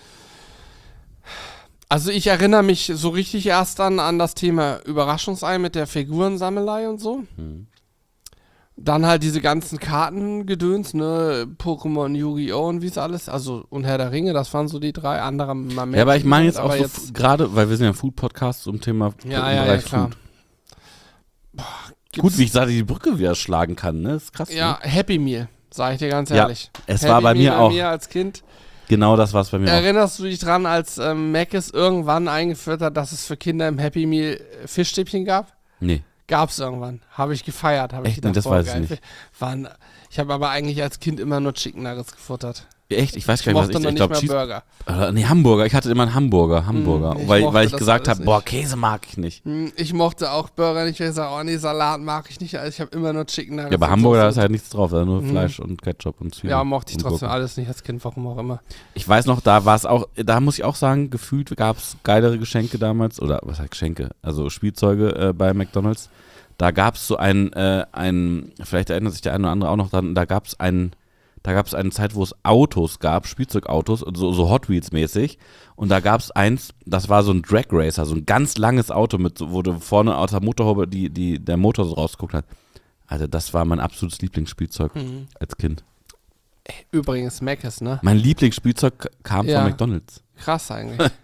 Also ich erinnere mich so richtig erst dann an das Thema Überraschungsei mit der Figurensammelei und so. Hm. Dann halt diese ganzen Kartengedöns, ne, Pokémon, Yu-Gi-Oh! Und wie es alles, also und Herr der Ringe, das waren so die drei, andere mal mehr. Ja, aber ich meine jetzt auch aber so jetzt, f- gerade, weil wir sind ja ein Food-Podcast zum Thema ja, im ja, ja, Bereich klar. Food. Gibt's- Gut, wie ich sagte, die Brücke wieder schlagen kann, ne? Das ist krass. Ja, Ne? Happy Meal, sage ich dir ganz Ja, ehrlich. es Happy war bei Meal mir bei auch. mir als Kind. Genau das war es bei mir auch. Erinnerst du dich dran, als ähm, Mc's irgendwann eingeführt hat, dass es für Kinder im Happy Meal äh, Fischstäbchen gab? Nee. Gab's irgendwann. Habe ich gefeiert. Habe ich Echt? Nee, gedacht, das boah, weiß ich geil. nicht. Waren, ich habe aber eigentlich als Kind immer nur Chicken Nuggets gefuttert. Echt? Ich weiß Ich gar nicht, was mochte ich noch ich nicht glaube mehr Cheese. Burger. Äh, nee, Hamburger. Ich hatte immer einen Hamburger. Hamburger. Mm, ich weil, mochte weil ich das gesagt alles habe, boah, nicht. Käse mag ich nicht. Hm, Ich mochte auch Burger nicht, weil ich sage, oh nee, Salat mag ich nicht. Also ich habe immer nur Chicken Nuggets. Ja, bei und Hamburger da Soße. ist halt nichts drauf. Da ist nur Mhm. Fleisch und Ketchup und Zwiebeln. Ja, mochte ich und trotzdem Gurken. alles nicht als Kind, warum auch immer. Ich weiß noch, da war es auch, da muss ich auch sagen, gefühlt gab es geilere Geschenke damals. Oder was heißt Geschenke? Also Spielzeuge äh, bei McDonalds. Da gab es so ein, äh, ein, vielleicht erinnert sich der eine oder andere auch noch dran, da gab es ein, da gab es eine Zeit, wo es Autos gab, Spielzeugautos, so, so Hot Wheels mäßig. Und da gab es eins, das war so ein Drag Racer, so ein ganz langes Auto, mit, so- wo du vorne aus der Motorhaube die, die, der Motor so rausgeguckt hat. Also das war mein absolutes Lieblingsspielzeug Mhm. als Kind. Übrigens Mc's, ne? Mein Lieblingsspielzeug k- kam Ja. von McDonalds. Krass eigentlich.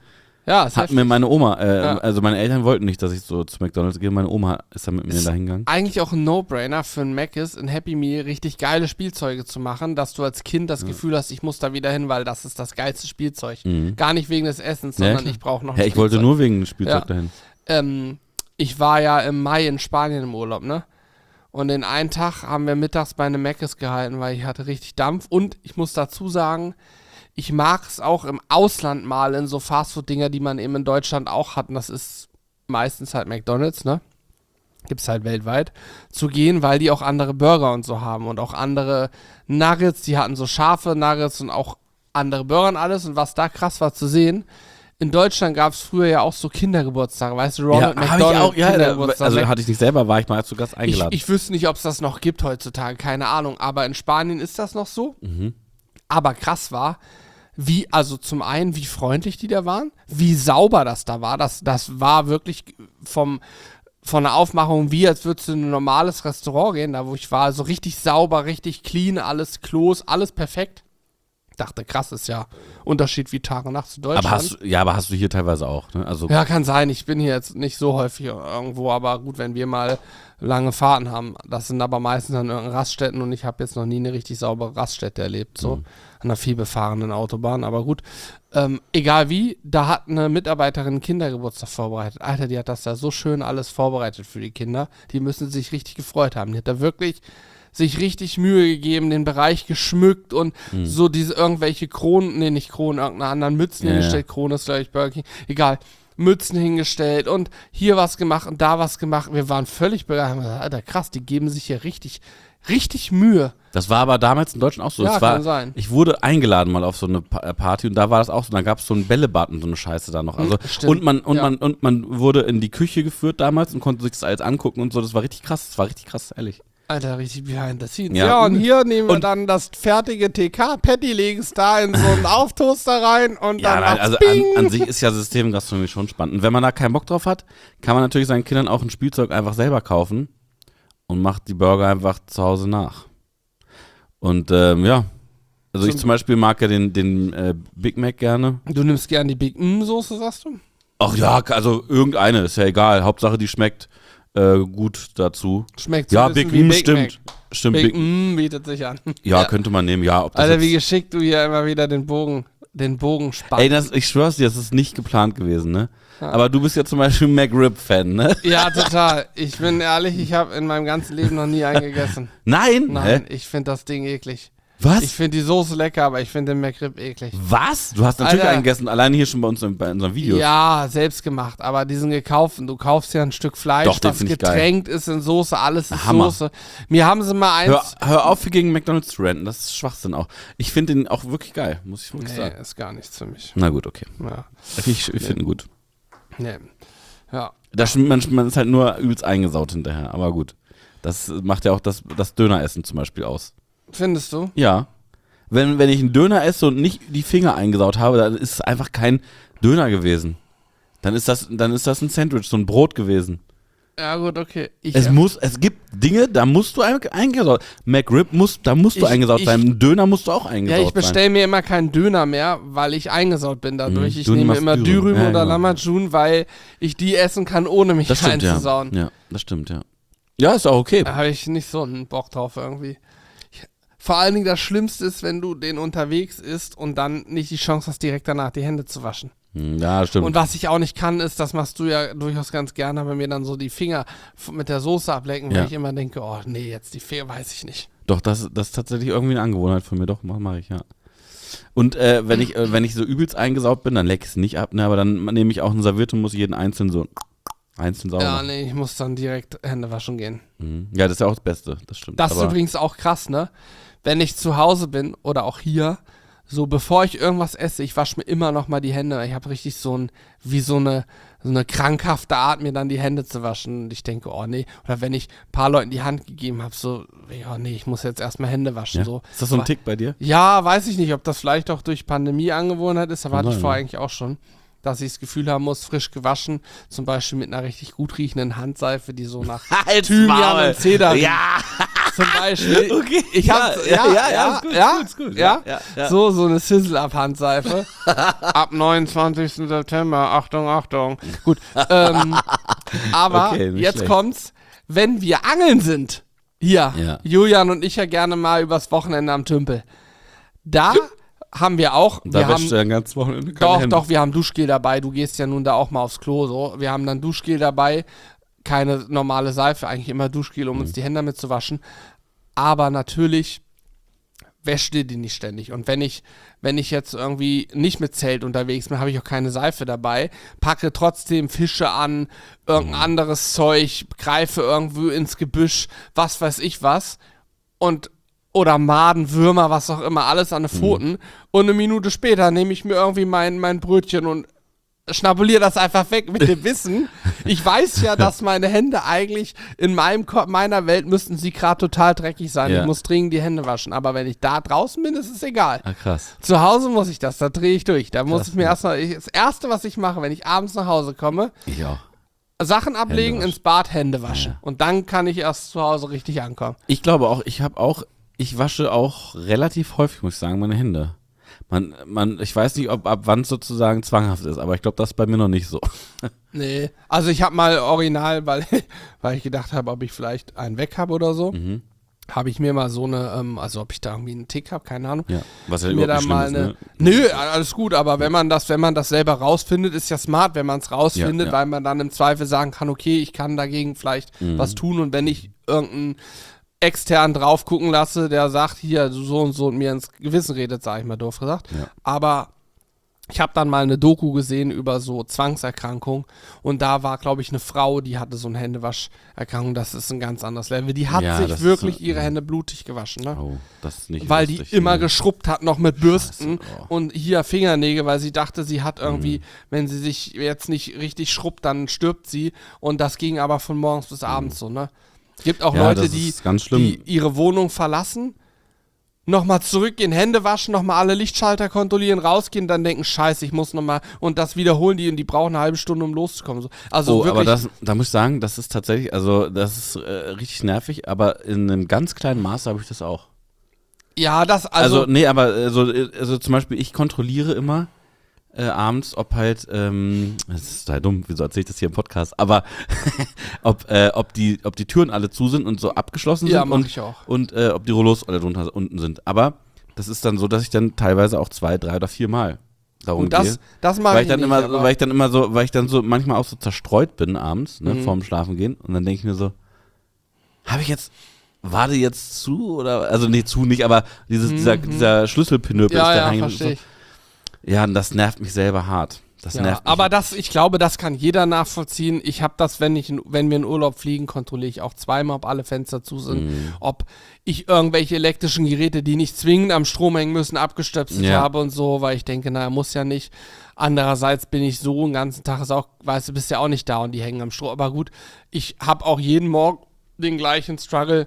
Ja, ist Hat heftig. mir meine Oma, äh, Ja. also meine Eltern wollten nicht, dass ich so zu McDonalds gehe. Meine Oma ist dann mit mir Ist da hingegangen. Eigentlich auch ein No-Brainer für ein Mc's, ein Happy Meal, richtig geile Spielzeuge zu machen, dass du als Kind das Gefühl hast, ich muss da wieder hin, weil das ist das geilste Spielzeug. Mhm. Gar nicht wegen des Essens, Ja, sondern klar. ich brauche noch ein Ja, ich wollte Spielzeug. nur wegen dem Spielzeug Ja. dahin. Ähm, ich war ja im Mai in Spanien im Urlaub, ne? Und den einen Tag haben wir mittags bei einem Mc's gehalten, weil ich hatte richtig Dampf. Und ich muss dazu sagen, ich mag es auch im Ausland mal in so Fastfood-Dinger, die man eben in Deutschland auch hat. Und das ist meistens halt McDonald's, ne? Gibt es halt weltweit, zu gehen, weil die auch andere Burger und so haben und auch andere Nuggets. Die hatten so scharfe Nuggets und auch andere Burger und alles. Und was da krass war zu sehen, in Deutschland gab es früher ja auch so Kindergeburtstage, weißt du, Ronald Ja, habe ich McDonald auch, ja, da, Kindergeburtstag. also hatte ich nicht selber, war ich mal zu Gast ich, eingeladen. ich wüsste nicht, ob es das noch gibt heutzutage, keine Ahnung, aber in Spanien ist das noch so. Mhm. Aber krass war, wie, also zum einen, wie freundlich die da waren, wie sauber das da war, das, das war wirklich vom, von der Aufmachung wie, als würdest du in ein normales Restaurant gehen, da wo ich war, so richtig sauber, richtig clean, alles Klos, alles perfekt. Dachte, krass, ist ja Unterschied wie Tag und Nacht zu Deutschland. aber hast, ja, aber hast du hier teilweise auch, ne? Also, Ja, kann sein. Ich bin hier jetzt nicht so häufig irgendwo, aber gut, wenn wir mal lange Fahrten haben. Das sind aber meistens an irgendeinen Raststätten und ich habe jetzt noch nie eine richtig saubere Raststätte erlebt, so Mhm. an einer vielbefahrenen Autobahn. Aber gut, ähm, egal wie, da hat eine Mitarbeiterin einen Kindergeburtstag vorbereitet. Alter, die hat das da so schön alles vorbereitet für die Kinder. Die müssen sich richtig gefreut haben. Die hat da wirklich sich richtig Mühe gegeben, den Bereich geschmückt und Mhm. so diese irgendwelche Kronen, nee, nicht Kronen, irgendeine anderen Mützen Ja, ja. hingestellt. Krone ist, glaube ich, Burger King. Egal. Mützen hingestellt und hier was gemacht und da was gemacht. Wir waren völlig begeistert. Haben gesagt, Alter, krass, die geben sich hier richtig, richtig Mühe. das war aber damals in Deutschland auch so. Ja, Es war, kann sein. Ich wurde eingeladen mal auf so eine Pa- Party und da war das auch so. Da gab es so einen Bällebad und so eine Scheiße da noch. Also, Hm, stimmt. und, man, und, Ja. man, und man wurde in die Küche geführt damals und konnte sich das alles angucken und so. Das war richtig krass. Das war richtig krass, ehrlich. Alter, richtig behind the scenes. Ja. Ja, und hier nehmen wir Und- dann das fertige T K-Patty, legen es da in so einen Auftoaster rein und Ja, dann nein, macht's also Bing. an, an sich ist ja Systemgastronomie schon spannend. Und wenn man da keinen Bock drauf hat, kann man natürlich seinen Kindern auch ein Spielzeug einfach selber kaufen und macht die Burger einfach zu Hause nach. Und ähm, ja, also ich Zum- zum Beispiel mag ja den, den äh, Big Mac gerne. Du nimmst gern die Big M-Soße, sagst du? Ach ja, also irgendeine, ist ja egal. Hauptsache die schmeckt äh, gut dazu. Schmeckt so Ja, ein bisschen Big wie M Big stimmt. Stimmt, Mac. Big Big, M bietet sich an. ja, könnte man nehmen, ja. Ob das Alter, wie jetzt, geschickt du hier immer wieder den Bogen, den Bogen spannst. ey, das, ich schwör's dir, das ist nicht geplant gewesen, ne? Ja. Aber du bist ja zum Beispiel McRib-Fan, ne? Ja, total. Ich bin ehrlich, ich habe in meinem ganzen Leben noch nie einen gegessen. Nein? Nein, Hä? ich finde das Ding eklig. Was? Ich finde die Soße lecker, aber ich finde den McRib eklig. Was? Du hast natürlich Alter. einen gegessen, alleine hier schon bei uns in, bei unseren Videos. Ja, selbst gemacht, aber diesen gekauften, du kaufst ja ein Stück Fleisch, Doch, den das find ich geil. getränkt ist in Soße, alles ist Hammer. Soße. Mir haben sie mal Hör, eins... hör auf, hier gegen McDonalds zu ranten, das ist Schwachsinn auch. Ich finde den auch wirklich geil, muss ich wirklich Nee, sagen. ist gar nichts für mich. Na gut, okay. Ja, Ich, ich finde ihn gut. nee. Ja. Das, man, man ist halt nur übelst eingesaut hinterher, aber gut. Das macht ja auch das, das Döneressen zum Beispiel aus. Findest du? Ja. Wenn, wenn ich einen Döner esse und nicht die Finger eingesaut habe, dann ist es einfach kein Döner gewesen. Dann ist das, dann ist das ein Sandwich, so ein Brot gewesen. Ja gut, okay. Ich, Es muss, es gibt Dinge, da musst du ein- eingesaut. McRib muss, da musst du Ich- eingesaut ich- sein. Ein Döner musst du auch ja, eingesaut ich sein. bestelle mir immer keinen Döner mehr, weil ich eingesaut bin dadurch. Mhm. Ich Du nehme machst immer Dürüm. Dürüm Ja, oder genau. Lamajun, weil ich die essen kann, ohne mich Das stimmt, ja. einzusauen. Ja, das stimmt, ja. Ja, ist auch okay. Da habe ich nicht so einen Bock drauf irgendwie. Ich, vor allen Dingen das Schlimmste ist, wenn du den unterwegs isst und dann nicht die Chance hast, direkt danach die Hände zu waschen. Hm, Ja, stimmt. Und was ich auch nicht kann, ist, das machst du ja durchaus ganz gerne, bei mir dann so die Finger f- mit der Soße ablecken, Ja. weil ich immer denke, oh nee, jetzt die Finger, weiß ich nicht. Doch, das, das ist tatsächlich irgendwie eine Angewohnheit von mir. Doch, mach, mach ich, ja. Und äh, wenn ich äh, wenn ich so übelst eingesaut bin, dann leck ich es nicht ab, ne? Aber dann nehme ich auch ein Serviette und muss jeden einzeln so einzeln sauber Ja, machen. nee, ich muss dann direkt Hände waschen gehen. Mhm. Ja, das ist ja auch das Beste, das stimmt. Das ist Aber übrigens auch krass, ne? Wenn ich zu Hause bin oder auch hier, so bevor ich irgendwas esse, ich wasche mir immer noch mal die Hände. Ich habe richtig so ein, wie so eine, so eine krankhafte Art, mir dann die Hände zu waschen. Und ich denke, oh nee. Oder wenn ich ein paar Leuten die Hand gegeben habe, so, ja nee, ich muss jetzt erstmal Hände waschen. ja? So. Ist das so ein Aber- Tick bei dir? Ja, weiß ich nicht, ob das vielleicht auch durch Pandemie-Angewohnheit ist, aber Kann hatte ich sein, vorher ja. eigentlich auch schon. Dass ich das Gefühl haben muss, frisch gewaschen, zum Beispiel mit einer richtig gut riechenden Handseife, die so nach Halt's Thymian Maul. und Zeder riecht. Ja, Zum Beispiel. Okay. Ich hab, Ja, ja, ja, ja, ja, ist gut, ja, ist gut, ist gut. ja, Ja, ja. So, so eine Sizzle-Up-Handseife. Ab neunundzwanzigsten September, Achtung, Achtung. Gut, ähm, aber Okay, nicht jetzt schlecht. kommt's, wenn wir angeln sind, hier, Ja. Julian und ich ja gerne mal übers Wochenende am Tümpel. Da haben wir auch, Da wir wäschst haben, du ja ein ganzes Wochenende keine doch, Hände. doch, wir haben Duschgel dabei. Du gehst ja nun da auch mal aufs Klo, so. Wir haben dann Duschgel dabei, keine normale Seife, eigentlich immer Duschgel, um Mhm. uns die Hände damit zu waschen. Aber natürlich wäscht ihr die nicht ständig. Und wenn ich, wenn ich jetzt irgendwie nicht mit Zelt unterwegs bin, habe ich auch keine Seife dabei, packe trotzdem Fische an, irgendein Mhm. anderes Zeug, greife irgendwo ins Gebüsch, was weiß ich was. Und oder Maden, Würmer, was auch immer, alles an den Pfoten. Mhm. Und eine Minute später nehme ich mir irgendwie mein, mein Brötchen und schnabuliere das einfach weg mit dem Wissen. Ich weiß ja, dass meine Hände eigentlich in meinem Ko- meiner Welt müssten sie gerade total dreckig sein. Ja. Ich muss dringend die Hände waschen. Aber wenn ich da draußen bin, ist es egal. Ah, krass. Zu Hause muss ich das, da drehe ich durch. Da muss Krass, ich mir ja. erstmal, ich, das Erste, was ich mache, wenn ich abends nach Hause komme, Ich auch. Sachen ablegen, Hände waschen. ins Bad, Hände waschen. Ja. Und dann kann ich erst zu Hause richtig ankommen. Ich glaube auch, ich habe auch, ich wasche auch relativ häufig, muss ich sagen, meine Hände. Man, man, ich weiß nicht, ob ab wann es sozusagen zwanghaft ist, aber ich glaube, das ist bei mir noch nicht so. Nee, also ich habe mal original, weil, weil ich gedacht habe, ob ich vielleicht einen weg habe oder so, Mhm. habe ich mir mal so eine, ähm, also ob ich da irgendwie einen Tick habe, keine Ahnung. Ja. Was ja mir überhaupt da nicht schlimm mal ist, eine. ne? Nö, alles gut, aber wenn man das, wenn man das selber rausfindet, ist ja smart, wenn man es rausfindet, Ja, ja. weil man dann im Zweifel sagen kann, okay, ich kann dagegen vielleicht Mhm. was tun und wenn ich irgendeinen extern drauf gucken lasse, der sagt, hier, so und so und mir ins Gewissen redet, sage ich mal doof gesagt. Ja. Aber ich habe dann mal eine Doku gesehen über so Zwangserkrankungen und da war, glaube ich, eine Frau, die hatte so eine Händewascherkrankung, das ist ein ganz anderes Level. Die hat Ja, das sich ist wirklich so- ihre ja. Hände blutig gewaschen, ne? Oh, das ist nicht Weil die lustig, immer ne? geschrubbt hat, noch mit Bürsten Scheiße, oh. und hier Fingernägel, weil sie dachte, sie hat irgendwie, Mhm. wenn sie sich jetzt nicht richtig schrubbt, dann stirbt sie. Und das ging aber von morgens bis abends so, ne? Gibt auch Mhm. Ja, Leute, das die, ist ganz schlimm. die ihre Wohnung verlassen, nochmal zurückgehen, Hände waschen, nochmal alle Lichtschalter kontrollieren, rausgehen, dann denken, scheiße, ich muss nochmal, und das wiederholen die und die brauchen eine halbe Stunde, um loszukommen. So. Also Oh, wirklich, aber das, da muss ich sagen, das ist tatsächlich, also das ist äh, richtig nervig, aber in einem ganz kleinen Maße habe ich das auch. ja, das, Also, also, nee, aber also, also zum Beispiel, ich kontrolliere immer äh, abends, ob halt, ähm, das ist total dumm, wieso erzähle ich das hier im Podcast, aber ob, äh, ob, die, ob die Türen alle zu sind und so abgeschlossen ja, sind mach und, ich auch. und äh, ob die Rollos alle drunter unten sind. Aber das ist dann so, dass ich dann teilweise auch zwei, drei oder vier Mal darum Und das, gehe. das mache Weil ich ich dann nicht, immer, aber- weil ich dann immer so, weil ich dann so manchmal auch so zerstreut bin abends, ne, Mhm. vorm Schlafengehen. Und dann denke ich mir so, habe ich jetzt, war die jetzt zu oder, also nee, zu nicht, aber dieses, dieser, dieser Schlüsselpinöpel ja, ist da ja, reingegangen. verstehe ich. Ja, und das nervt mich selber hart. Das Ja, nervt mich. aber das, ich glaube, das kann jeder nachvollziehen. Ich habe das, wenn ich, in- wenn wir in Urlaub fliegen, kontrolliere ich auch zweimal, ob alle Fenster zu sind, Mhm. ob ich irgendwelche elektrischen Geräte, die nicht zwingend am Strom hängen müssen, abgestöpselt Ja. habe und so, weil ich denke, naja, muss ja nicht. Andererseits bin ich so den ganzen Tag, ist auch, weißt du, bist ja auch nicht da und die hängen am Strom. Aber gut, ich habe auch jeden Morgen den gleichen Struggle.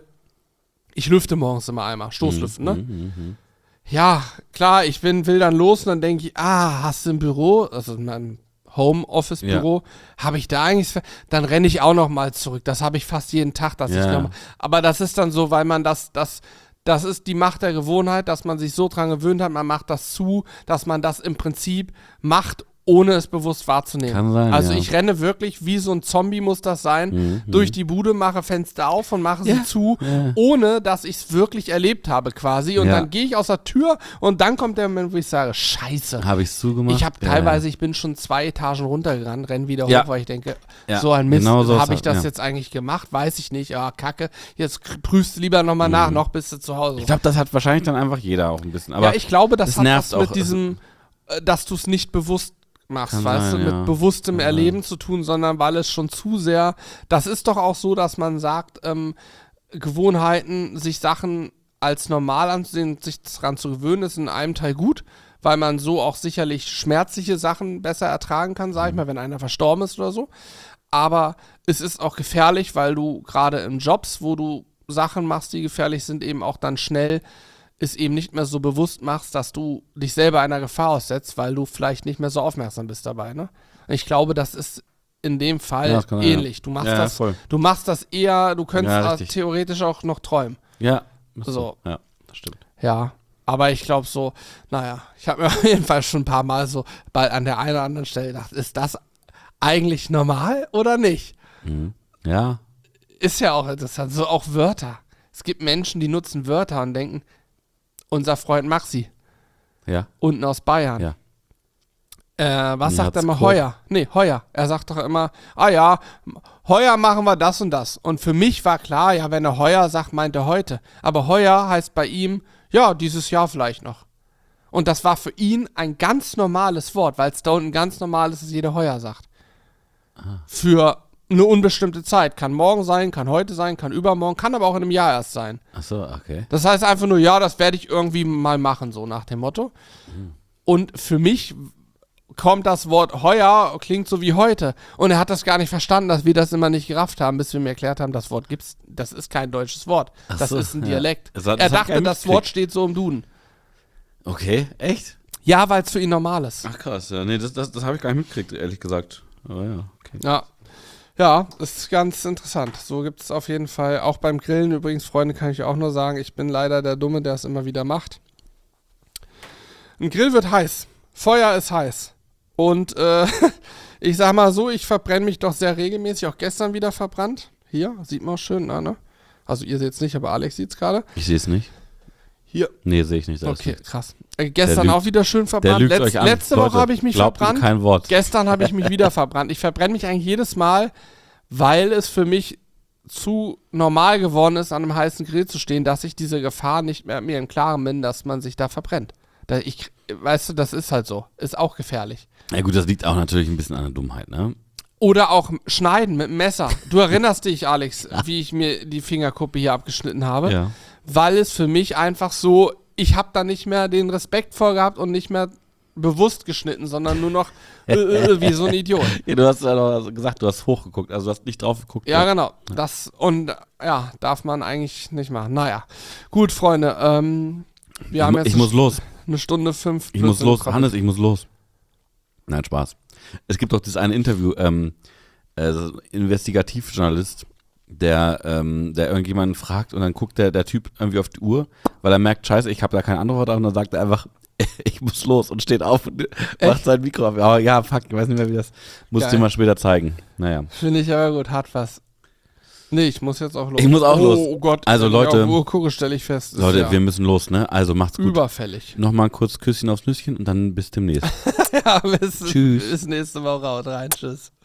Ich lüfte morgens immer einmal, Stoßlüften, ne? Mhm. Ja, klar, ich bin, will dann los und dann denke ich, ah, hast du ein Büro, also in meinem Homeoffice-Büro, habe ich da eigentlich, ver- dann renne ich auch noch mal zurück. Das habe ich fast jeden Tag, dass ich Ja. noch mal, aber das ist dann so, weil man das, das, das ist die Macht der Gewohnheit, dass man sich so dran gewöhnt hat, man macht das zu, dass man das im Prinzip macht, ohne es bewusst wahrzunehmen. Kann sein, also ja. ich renne wirklich, wie so ein Zombie muss das sein, Mhm. durch die Bude, mache Fenster auf und mache sie Ja. zu, Ja. ohne dass ich es wirklich erlebt habe quasi. Und Ja. dann gehe ich aus der Tür und dann kommt der Moment, wo ich sage, scheiße. Habe ich es zugemacht? Ich habe Ja, teilweise, ich bin schon zwei Etagen runtergerannt, renne wieder hoch, Ja. weil ich denke, Ja. so ein Mist, Genau so habe ist ich das das, ja. jetzt eigentlich gemacht? Weiß ich nicht, ja, kacke. Jetzt k- prüfst du lieber nochmal nach, noch bist du zu Hause. Mhm. Ich glaube, das hat wahrscheinlich dann einfach jeder auch ein bisschen. Aber ja, ich glaube, das es hat nervt was mit auch. diesem, äh, dass du es nicht bewusst machst, Kann weißt sein, du, mit ja. bewusstem Ja. Erleben zu tun, sondern weil es schon zu sehr, das ist doch auch so, dass man sagt, ähm, Gewohnheiten, sich Sachen als normal anzusehen, sich daran zu gewöhnen, ist in einem Teil gut, weil man so auch sicherlich schmerzliche Sachen besser ertragen kann, sag ich mal, wenn einer verstorben ist oder so. Aber es ist auch gefährlich, weil du gerade in Jobs, wo du Sachen machst, die gefährlich sind, eben auch dann schnell es eben nicht mehr so bewusst machst, dass du dich selber einer Gefahr aussetzt, weil du vielleicht nicht mehr so aufmerksam bist dabei. Ne? Ich glaube, das ist in dem Fall Ja, das kann sein, ähnlich. Du machst, Ja, ja, das, voll. du machst das eher, du könntest Ja, da richtig. theoretisch auch noch träumen. Ja. Ach So. Ja, das stimmt. Ja, aber ich glaube so, naja, ich habe mir auf jeden Fall schon ein paar Mal so bei, an der einen oder anderen Stelle gedacht, ist das eigentlich normal oder nicht? Mhm. Ja. Ist ja auch interessant, so auch Wörter. Es gibt Menschen, die nutzen Wörter und denken, unser Freund Maxi, Ja. unten aus Bayern. Ja. Äh, was Mir sagt er hat's immer? kurz- Heuer. Nee, heuer. Er sagt doch immer, ah ja, heuer machen wir das und das. Und für mich war klar, ja, wenn er heuer sagt, meint er heute. Aber heuer heißt bei ihm, ja, dieses Jahr vielleicht noch. Und das war für ihn ein ganz normales Wort, weil es da unten ganz normal ist, dass jeder heuer sagt. Für eine unbestimmte Zeit. Kann morgen sein, kann heute sein, kann übermorgen, kann aber auch in einem Jahr erst sein. Ach so, okay. Das heißt einfach nur, ja, das werde ich irgendwie mal machen, so nach dem Motto. Und für mich kommt das Wort heuer, klingt so wie heute. Und er hat das gar nicht verstanden, dass wir das immer nicht gerafft haben, bis wir mir erklärt haben, das Wort gibt's, das ist kein deutsches Wort. Ach Das so, ist ein ja. Dialekt. Das hat- er das hab ich gar dachte, nicht das mitgekriegt. Wort steht so im Duden. Okay, echt? Ja, weil es für ihn normal ist. Ach krass, ja. Nee, das, das, das habe ich gar nicht mitgekriegt, ehrlich gesagt. Aber ja, okay. Ja. Ja, das ist ganz interessant. So gibt es auf jeden Fall, auch beim Grillen übrigens, Freunde, kann ich auch nur sagen, ich bin leider der Dumme, der es immer wieder macht. Ein Grill wird heiß. Feuer ist heiß. Und äh, ich sag mal so, ich verbrenne mich doch sehr regelmäßig, auch gestern wieder verbrannt. Hier, sieht man auch schön, na, ne? Also ihr seht es nicht, aber Alex sieht es gerade. Ich sehe es nicht. Hier. Nee, sehe ich nicht. das Okay, nicht. krass. Äh, gestern lügt- auch wieder schön Der verbrannt. lügt Letz, euch an. letzte Leute, Woche habe ich mich glaubt ihm verbrannt. kein Wort. Gestern habe ich mich wieder verbrannt. Ich verbrenne mich eigentlich jedes Mal, weil es für mich zu normal geworden ist, an einem heißen Grill zu stehen, dass ich diese Gefahr nicht mehr mir im Klaren bin, dass man sich da verbrennt. Da ich, weißt du, das ist halt so. Ist auch gefährlich. Ja gut, das liegt auch natürlich ein bisschen an der Dummheit, ne? Oder auch schneiden mit dem Messer. Du erinnerst dich, Alex, wie ich mir die Fingerkuppe hier abgeschnitten habe. Ja. Weil es für mich einfach so, ich habe da nicht mehr den Respekt vor gehabt und nicht mehr bewusst geschnitten, sondern nur noch äh, äh, wie so ein Idiot. Ja, du hast ja doch gesagt, du hast hochgeguckt, also du hast nicht drauf geguckt. Ja, genau. Das und ja, darf man eigentlich nicht machen. Naja, gut, Freunde. Ähm, wir Ich, haben mu- jetzt ich eine, muss los. eine Stunde fünf. Ich muss Blödsinn los. gekommen. Hannes, ich muss los. Nein, Spaß. Es gibt doch dieses eine Interview, ähm, äh, so ein Investigativjournalist, der, ähm, der irgendjemanden fragt und dann guckt der, der Typ irgendwie auf die Uhr, weil er merkt, scheiße, ich habe da keine Antwort auf und dann sagt er einfach, ich muss los und steht auf und macht sein Mikro auf. Oh, ja, fuck, ich weiß nicht mehr, wie das, muss ich Geil. dir mal später zeigen. Naja. Finde ich aber gut, hat was. Nee, ich muss jetzt auch los. Ich muss auch oh, los. Oh Gott, Also, wenn Leute- ich auf die Uhr gucke, stelle ich fest. ist Leute, ja wir müssen los, ne? Also macht's gut. überfällig. Nochmal kurz Küsschen aufs Nüsschen und dann bis demnächst. Ja, bis, Tschüss. bis nächste Woche. Haut rein. Tschüss.